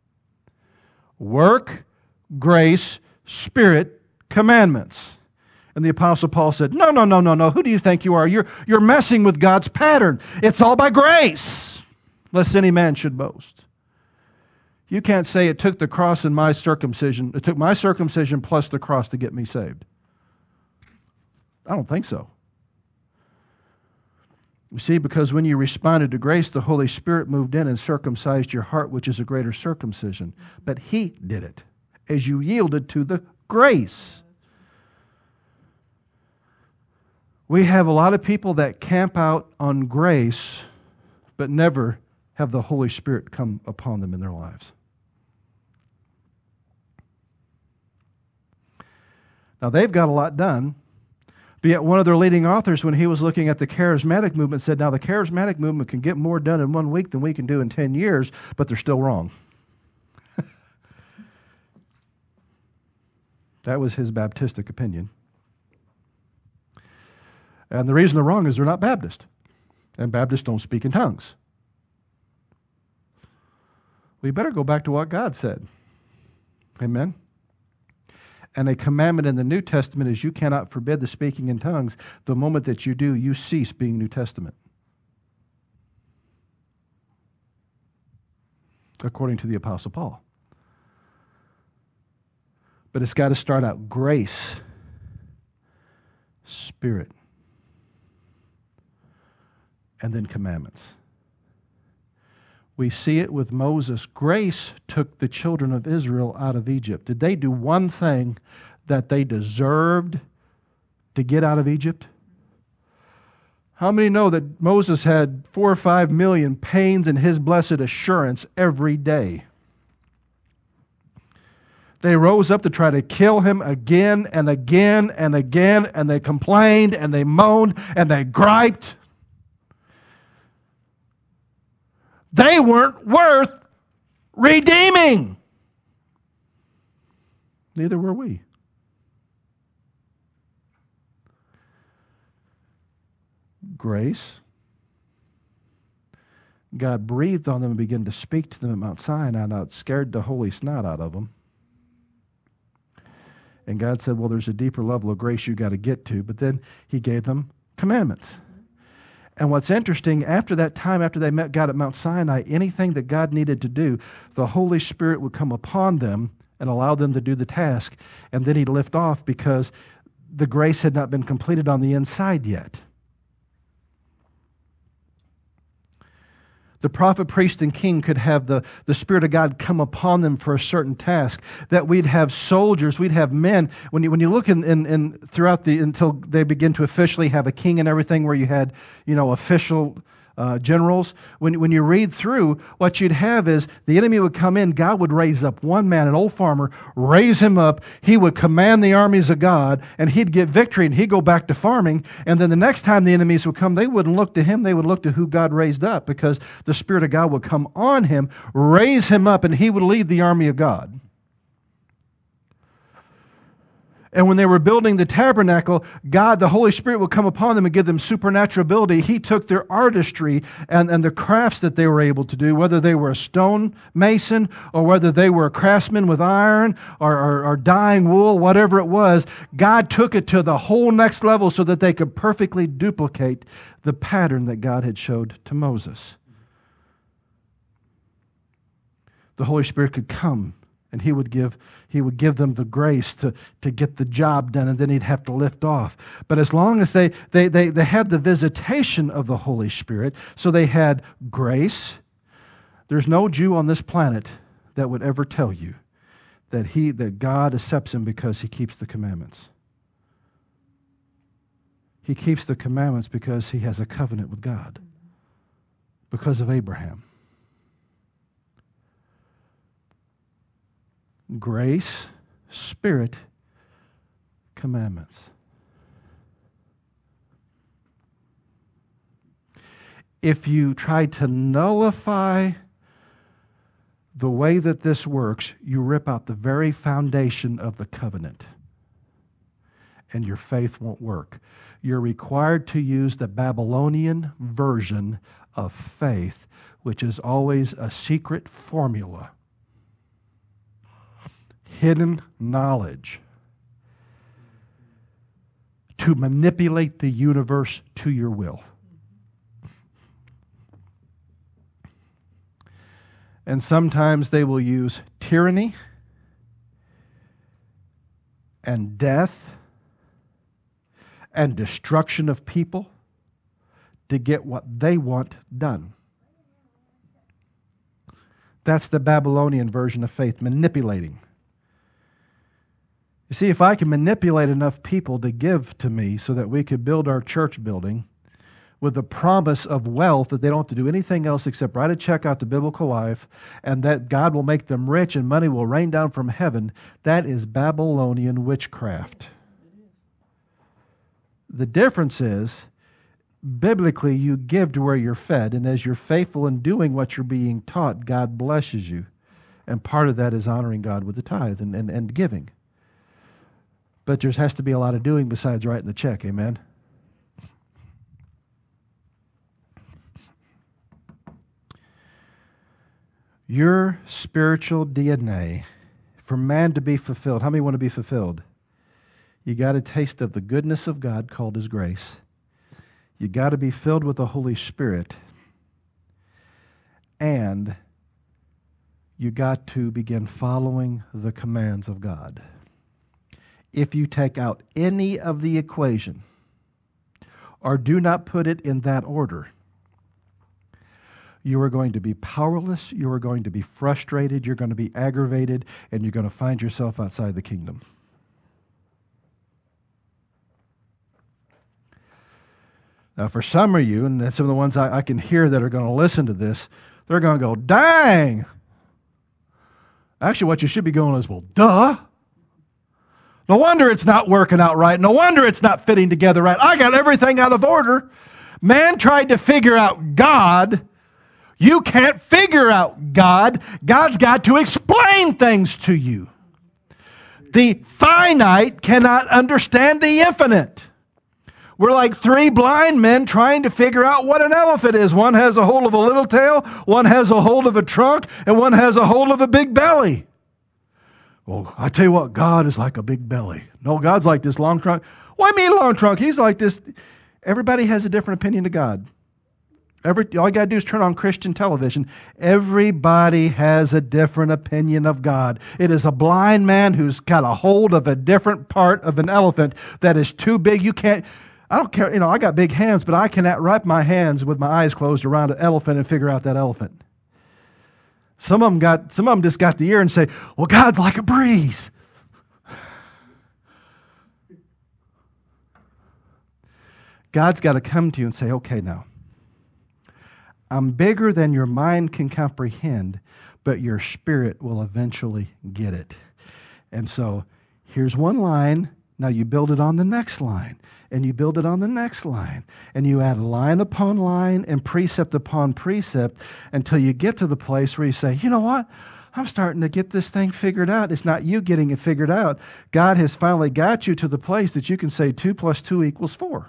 Work, grace, Spirit, commandments. And the Apostle Paul said, no. Who do you think you are? You're messing with God's pattern. It's all by grace, lest any man should boast. You can't say it took the cross and my circumcision. It took my circumcision plus the cross to get me saved. I don't think so. You see, because when you responded to grace, the Holy Spirit moved in and circumcised your heart, which is a greater circumcision. But He did it as you yielded to the grace. We have a lot of people that camp out on grace, but never have the Holy Spirit come upon them in their lives. Now, they've got a lot done, but yet one of their leading authors, when he was looking at the charismatic movement, said, now the charismatic movement can get more done in 1 week than we can do in 10 years, but they're still wrong. That was his Baptistic opinion. And the reason they're wrong is they're not Baptist. And Baptists don't speak in tongues. We better go back to what God said. Amen? And a commandment in the New Testament is you cannot forbid the speaking in tongues. The moment that you do, you cease being New Testament. According to the Apostle Paul. But it's got to start out grace, Spirit, and then commandments. We see it with Moses. Grace took the children of Israel out of Egypt. Did they do one thing that they deserved to get out of Egypt? How many know that Moses had 4 or 5 million pains in his blessed assurance every day? They rose up to try to kill him again and again and again, and they complained and they moaned and they griped. They weren't worth redeeming. Neither were we. Grace. God breathed on them and began to speak to them at Mount Sinai. Now it scared the holy snot out of them. And God said, well, there's a deeper level of grace you got to get to. But then He gave them commandments. And what's interesting, after that time, after they met God at Mount Sinai, anything that God needed to do, the Holy Spirit would come upon them and allow them to do the task. And then He'd lift off because the grace had not been completed on the inside yet. the prophet, priest, and king could have the Spirit of God come upon them for a certain task. That we'd have soldiers, we'd have men. When you look in throughout until they begin to officially have a king and everything, where you had official generals. When you read through, what you'd have is the enemy would come in. God would raise up one man, an old farmer, raise him up. He would command the armies of God, and he'd get victory, and he'd go back to farming. And then the next time the enemies would come, they wouldn't look to him. They would look to who God raised up, because the Spirit of God would come on him, raise him up, and he would lead the army of God. And when they were building the tabernacle, God, the Holy Spirit, would come upon them and give them supernatural ability. He took their artistry and the crafts that they were able to do, whether they were a stone mason or whether they were a craftsman with iron or dyeing wool, whatever it was. God took it to the whole next level so that they could perfectly duplicate the pattern that God had showed to Moses. The Holy Spirit could come, and He would give them the grace to get the job done, and then He'd have to lift off. But as long as they had the visitation of the Holy Spirit, so they had grace, there's no Jew on this planet that would ever tell you that God accepts him because he keeps the commandments. He keeps the commandments because he has a covenant with God, because of Abraham. Grace, Spirit, commandments. If you try to nullify the way that this works, you rip out the very foundation of the covenant, and your faith won't work. You're required to use the Babylonian version of faith, which is always a secret formula. Hidden knowledge to manipulate the universe to your will. And sometimes they will use tyranny and death and destruction of people to get what they want done. That's the Babylonian version of faith, manipulating. You see, if I can manipulate enough people to give to me so that we could build our church building with the promise of wealth, that they don't have to do anything else except write a check out to Biblical Life, and that God will make them rich and money will rain down from heaven, that is Babylonian witchcraft. The difference is, biblically, you give to where you're fed, and as you're faithful in doing what you're being taught, God blesses you. And part of that is honoring God with the tithe and giving. But there has to be a lot of doing besides writing the check, amen? Your spiritual DNA, for man to be fulfilled, how many want to be fulfilled? You got a taste of the goodness of God called His grace. You got to be filled with the Holy Spirit. And you got to begin following the commands of God. If you take out any of the equation, or do not put it in that order, you are going to be powerless, you are going to be frustrated, you're going to be aggravated, and you're going to find yourself outside the kingdom. Now, for some of you, and some of the ones I can hear that are going to listen to this, they're going to go, dang! Actually, what you should be going is, well, duh! No wonder it's not working out right. No wonder it's not fitting together right. I got everything out of order. Man tried to figure out God. You can't figure out God. God's got to explain things to you. The finite cannot understand the infinite. We're like three blind men trying to figure out what an elephant is. One has a hold of a little tail, one has a hold of a trunk, and one has a hold of a big belly. Well, I tell you what, God is like a big belly. No, God's like this long trunk. What do you mean long trunk? He's like this. Everybody has a different opinion of God. All you got to do is turn on Christian television. Everybody has a different opinion of God. It is a blind man who's got a hold of a different part of an elephant that is too big. You can't. I don't care, I got big hands, but I cannot wrap my hands with my eyes closed around an elephant and figure out that elephant. Some of them just got the ear and say, well, God's like a breeze. God's got to come to you and say, okay, now, I'm bigger than your mind can comprehend, but your spirit will eventually get it. And so, here's one line. Now you build it on the next line, and you build it on the next line, and you add line upon line and precept upon precept until you get to the place where you say, you know what? I'm starting to get this thing figured out. It's not you getting it figured out. God has finally got you to the place that you can say 2 + 2 = 4.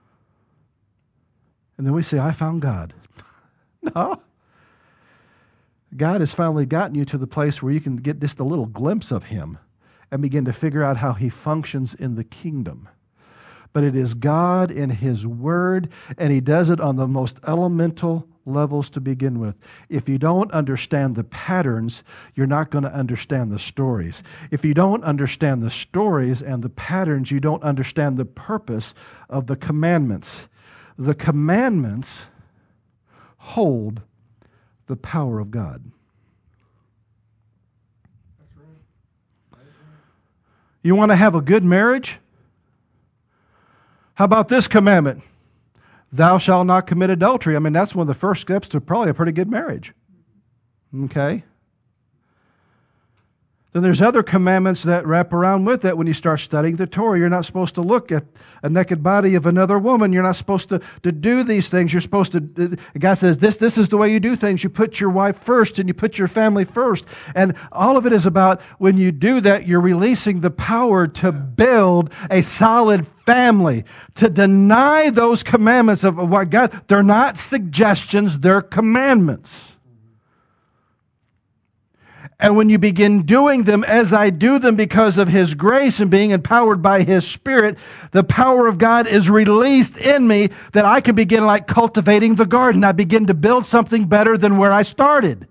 And then we say, I found God. No. God has finally gotten you to the place where you can get just a little glimpse of Him and begin to figure out how He functions in the kingdom. But it is God in His Word, and He does it on the most elemental levels to begin with. If you don't understand the patterns, you're not going to understand the stories. If you don't understand the stories and the patterns, you don't understand the purpose of the commandments. The commandments hold the power of God. You want to have a good marriage? How about this commandment? Thou shalt not commit adultery. I mean, that's one of the first steps to probably a pretty good marriage. Okay? Then there's other commandments that wrap around with it when you start studying the Torah. You're not supposed to look at a naked body of another woman. You're not supposed to do these things. You're supposed to, God says, this is the way you do things. You put your wife first and you put your family first. And all of it is about when you do that, you're releasing the power to build a solid family. To deny those commandments of what God, they're not suggestions, they're commandments. And when you begin doing them as I do them because of His grace and being empowered by His Spirit, the power of God is released in me that I can begin like cultivating the garden. I begin to build something better than where I started.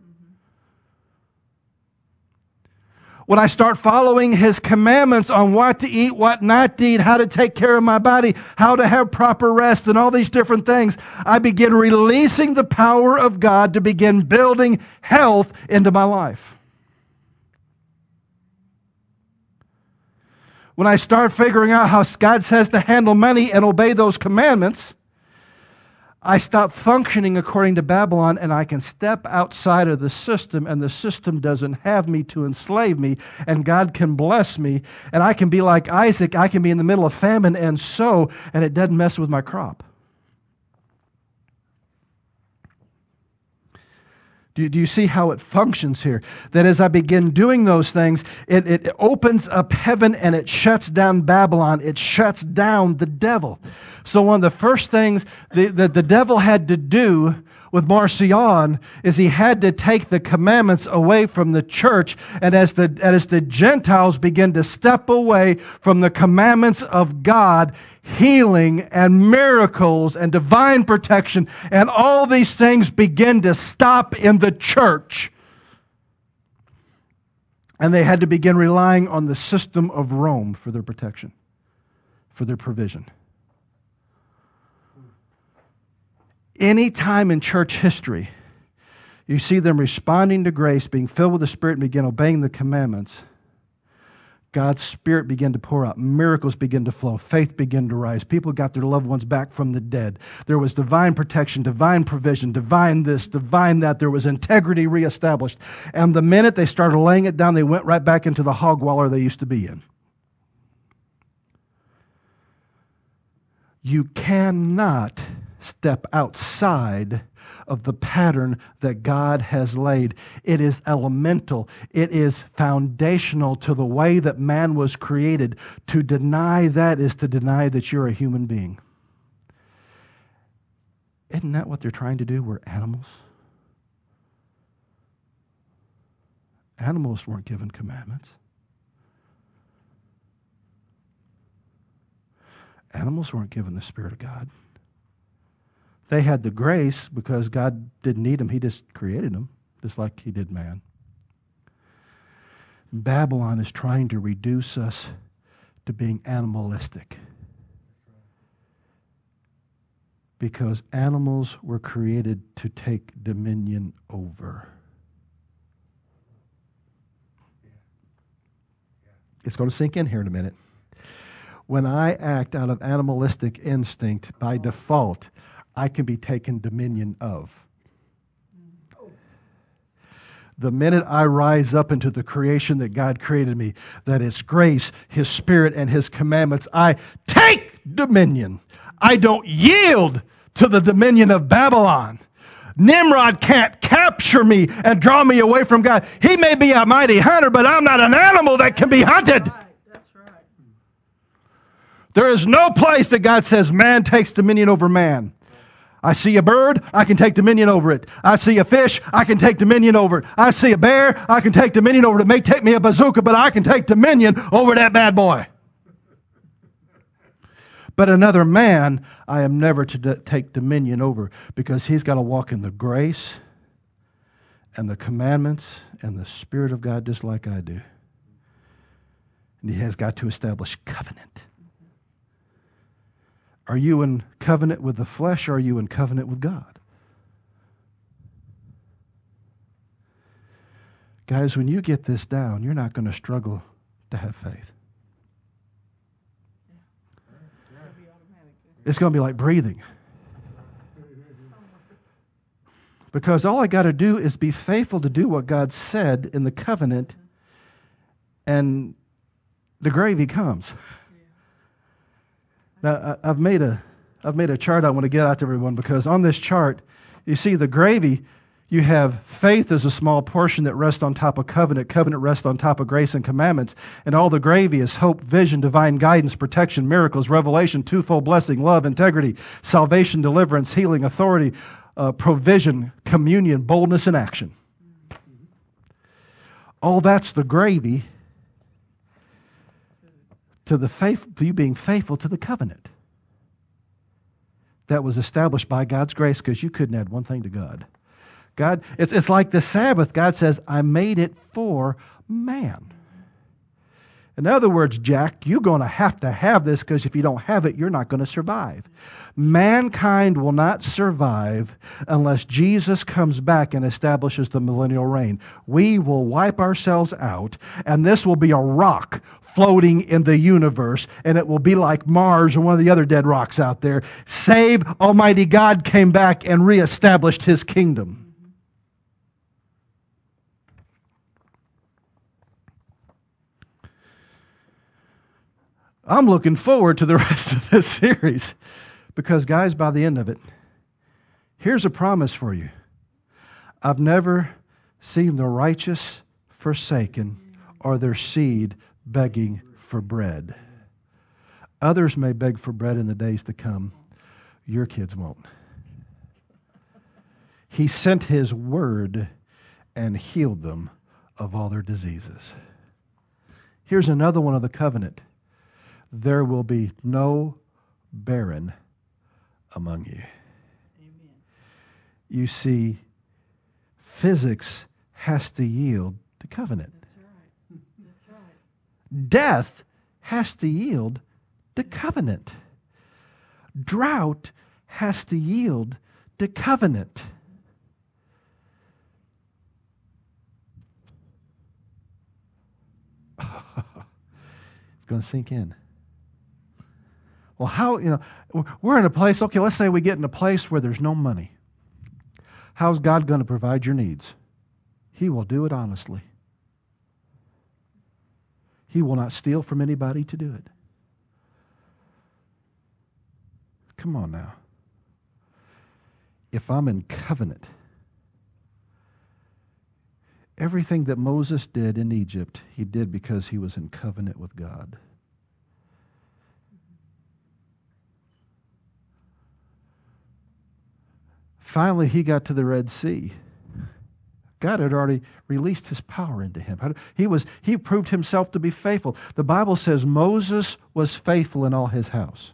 When I start following His commandments on what to eat, what not to eat, how to take care of my body, how to have proper rest, and all these different things, I begin releasing the power of God to begin building health into my life. When I start figuring out how God says to handle money and obey those commandments, I stop functioning according to Babylon, and I can step outside of the system, and the system doesn't have me to enslave me, and God can bless me, and I can be like Isaac. I can be in the middle of famine and sow, and it doesn't mess with my crop. Do you see how it functions here? That as I begin doing those things, it opens up heaven and it shuts down Babylon. It shuts down the devil. So one of the first things that the devil had to do with Marcion is he had to take the commandments away from the church. And as the Gentiles begin to step away from the commandments of God, healing and miracles and divine protection and all these things begin to stop in the church. And they had to begin relying on the system of Rome for their protection, for their provision. Any time in church history you see them responding to grace, being filled with the Spirit, and begin obeying the commandments, God's Spirit began to pour out. Miracles began to flow. Faith began to rise. People got their loved ones back from the dead. There was divine protection, divine provision, divine this, divine that. There was integrity reestablished. And the minute they started laying it down, they went right back into the hog waller they used to be in. You cannot step outside of the pattern that God has laid. It is elemental. It is foundational to the way that man was created. To deny that is to deny that you're a human being. Isn't that what they're trying to do? We're animals. Animals weren't given commandments. Animals weren't given the Spirit of God. They had the grace because God didn't need them. He just created them, just like He did man. Babylon is trying to reduce us to being animalistic. Because animals were created to take dominion over. It's going to sink in here in a minute. When I act out of animalistic instinct, by default, I can be taken dominion of. The minute I rise up into the creation that God created me, that is grace, His Spirit, and His commandments, I take dominion. I don't yield to the dominion of Babylon. Nimrod can't capture me and draw me away from God. He may be a mighty hunter, but I'm not an animal that can be hunted. That's right. There is no place that God says man takes dominion over man. I see a bird, I can take dominion over it. I see a fish, I can take dominion over it. I see a bear, I can take dominion over it. It may take me a bazooka, but I can take dominion over that bad boy. But another man, I am never to take dominion over, because he's got to walk in the grace and the commandments and the Spirit of God just like I do. And he has got to establish covenant. Are you in covenant with the flesh, or are you in covenant with God? Guys, when you get this down, you're not going to struggle to have faith. It's going to be like breathing. Because all I got to do is be faithful to do what God said in the covenant, and the gravy comes. Now, I've made a chart I want to get out to everyone, because on this chart, you see the gravy, you have faith as a small portion that rests on top of covenant. Covenant rests on top of grace and commandments. And all the gravy is hope, vision, divine guidance, protection, miracles, revelation, twofold blessing, love, integrity, salvation, deliverance, healing, authority, provision, communion, boldness, and action. All that's the gravy to you being faithful to the covenant that was established by God's grace, because you couldn't add one thing to God. God, it's like the Sabbath. God says, I made it for man. In other words, Jack, you're going to have this, because if you don't have it, you're not going to survive. Mankind will not survive unless Jesus comes back and establishes the millennial reign. We will wipe ourselves out, and this will be a rock floating in the universe, and it will be like Mars or one of the other dead rocks out there. Save Almighty God came back and reestablished His kingdom. I'm looking forward to the rest of this series, because, guys, by the end of it, here's a promise for you. I've never seen the righteous forsaken or their seed begging for bread. Others may beg for bread in the days to come. Your kids won't. He sent His word and healed them of all their diseases. Here's another one of the covenant. There will be no barren among you. Amen. You see, physics has to yield to covenant. That's right. That's right. Death has to yield to covenant. Drought has to yield to covenant. It's going to sink in. Well, how, we're in a place, okay, let's say we get in a place where there's no money. How's God going to provide your needs? He will do it honestly. He will not steal from anybody to do it. Come on now. If I'm in covenant, everything that Moses did in Egypt, he did because he was in covenant with God. Finally, he got to the Red Sea. God had already released His power into him. He proved himself to be faithful. The Bible says Moses was faithful in all his house.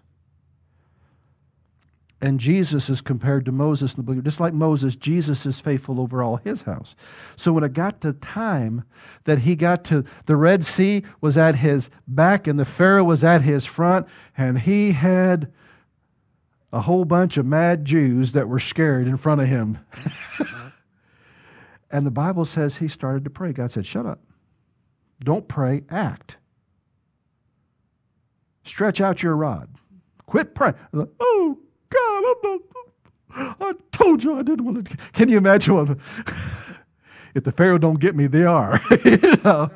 And Jesus is compared to Moses in the book. Just like Moses, Jesus is faithful over all His house. So when it got to time that he got to, the Red Sea was at his back and the Pharaoh was at his front, and he had a whole bunch of mad Jews that were scared in front of him. And the Bible says he started to pray. God said, shut up. Don't pray, act. Stretch out your rod. Quit praying. Oh, God, I told you I didn't want to. Can you imagine what, if the Pharaoh don't get me, they are. You know?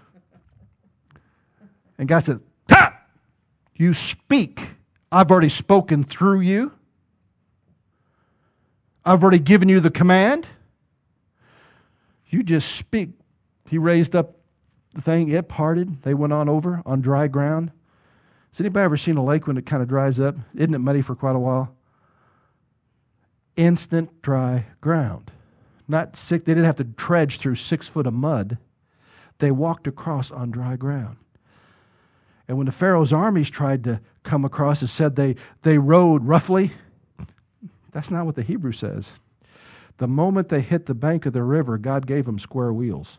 And God said, ha! You speak. I've already spoken through you. I've already given you the command. You just speak. He raised up the thing. It parted. They went on over on dry ground. Has anybody ever seen a lake when it kind of dries up? Isn't it muddy for quite a while? Instant dry ground. Not sick. They didn't have to trudge through 6 foot of mud. They walked across on dry ground. And when the Pharaoh's armies tried to come across, it said they rowed roughly. That's not what the Hebrew says. The moment they hit the bank of the river, God gave them square wheels.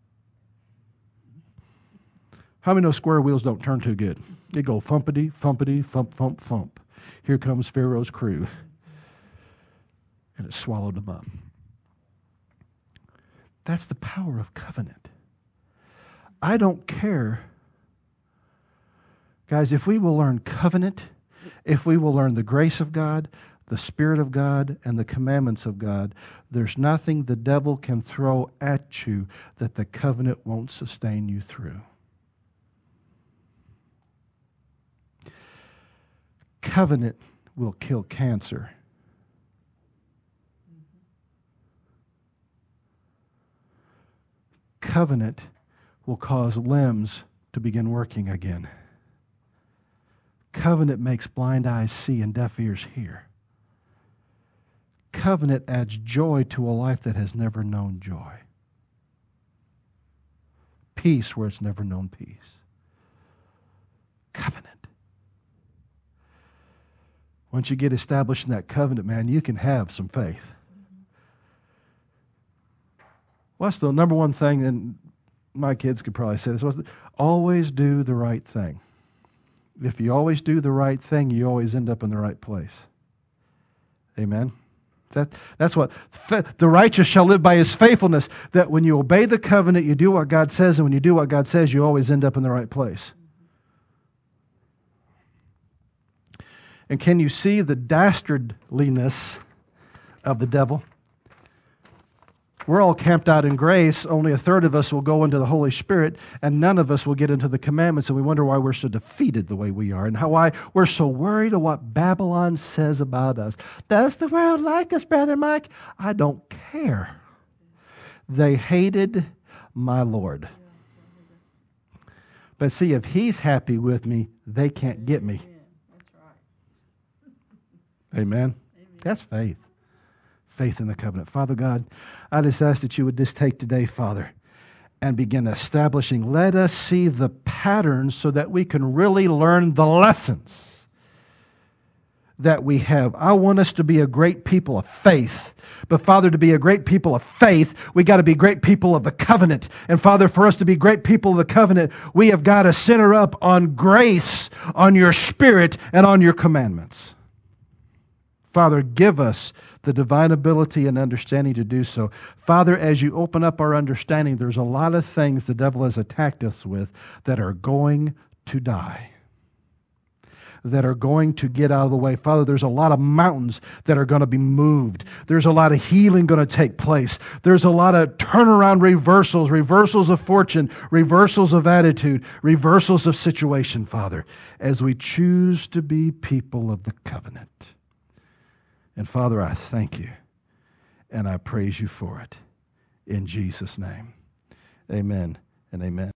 How many know square wheels don't turn too good? They go thumpity, thumpity, thump, thump, thump. Here comes Pharaoh's crew. And it swallowed them up. That's the power of covenant. I don't care. Guys, if we will learn covenant, if we will learn the grace of God, the Spirit of God, and the commandments of God, there's nothing the devil can throw at you that the covenant won't sustain you through. Covenant will kill cancer. Covenant will cause limbs to begin working again. Covenant makes blind eyes see and deaf ears hear. Covenant adds joy to a life that has never known joy. Peace where it's never known peace. Covenant. Once you get established in that covenant, man, you can have some faith. What's the number one thing, and my kids could probably say this, always do the right thing. If you always do the right thing, you always end up in the right place. Amen? That's what the righteous shall live by his faithfulness, that when you obey the covenant, you do what God says, and when you do what God says, you always end up in the right place. And can you see the dastardliness of the devil? We're all camped out in grace. Only a third of us will go into the Holy Spirit, and none of us will get into the commandments, and we wonder why we're so defeated the way we are, and why we're so worried of what Babylon says about us. Does the world like us, Brother Mike? I don't care. They hated my Lord. But see, if He's happy with me, they can't get me. That's right. Amen? That's faith. Faith in the covenant. Father God, I just ask that you would just take today, Father, and begin establishing. Let us see the patterns so that we can really learn the lessons that we have. I want us to be a great people of faith. But Father, to be a great people of faith, we got to be great people of the covenant. And Father, for us to be great people of the covenant, we have got to center up on grace, on your Spirit, and on your commandments. Father, give us the divine ability and understanding to do so. Father, as you open up our understanding, there's a lot of things the devil has attacked us with that are going to die, that are going to get out of the way. Father, there's a lot of mountains that are going to be moved. There's a lot of healing going to take place. There's a lot of turnaround reversals of fortune, reversals of attitude, reversals of situation, Father, as we choose to be people of the covenant. And Father, I thank you and I praise you for it. In Jesus' name, amen and amen.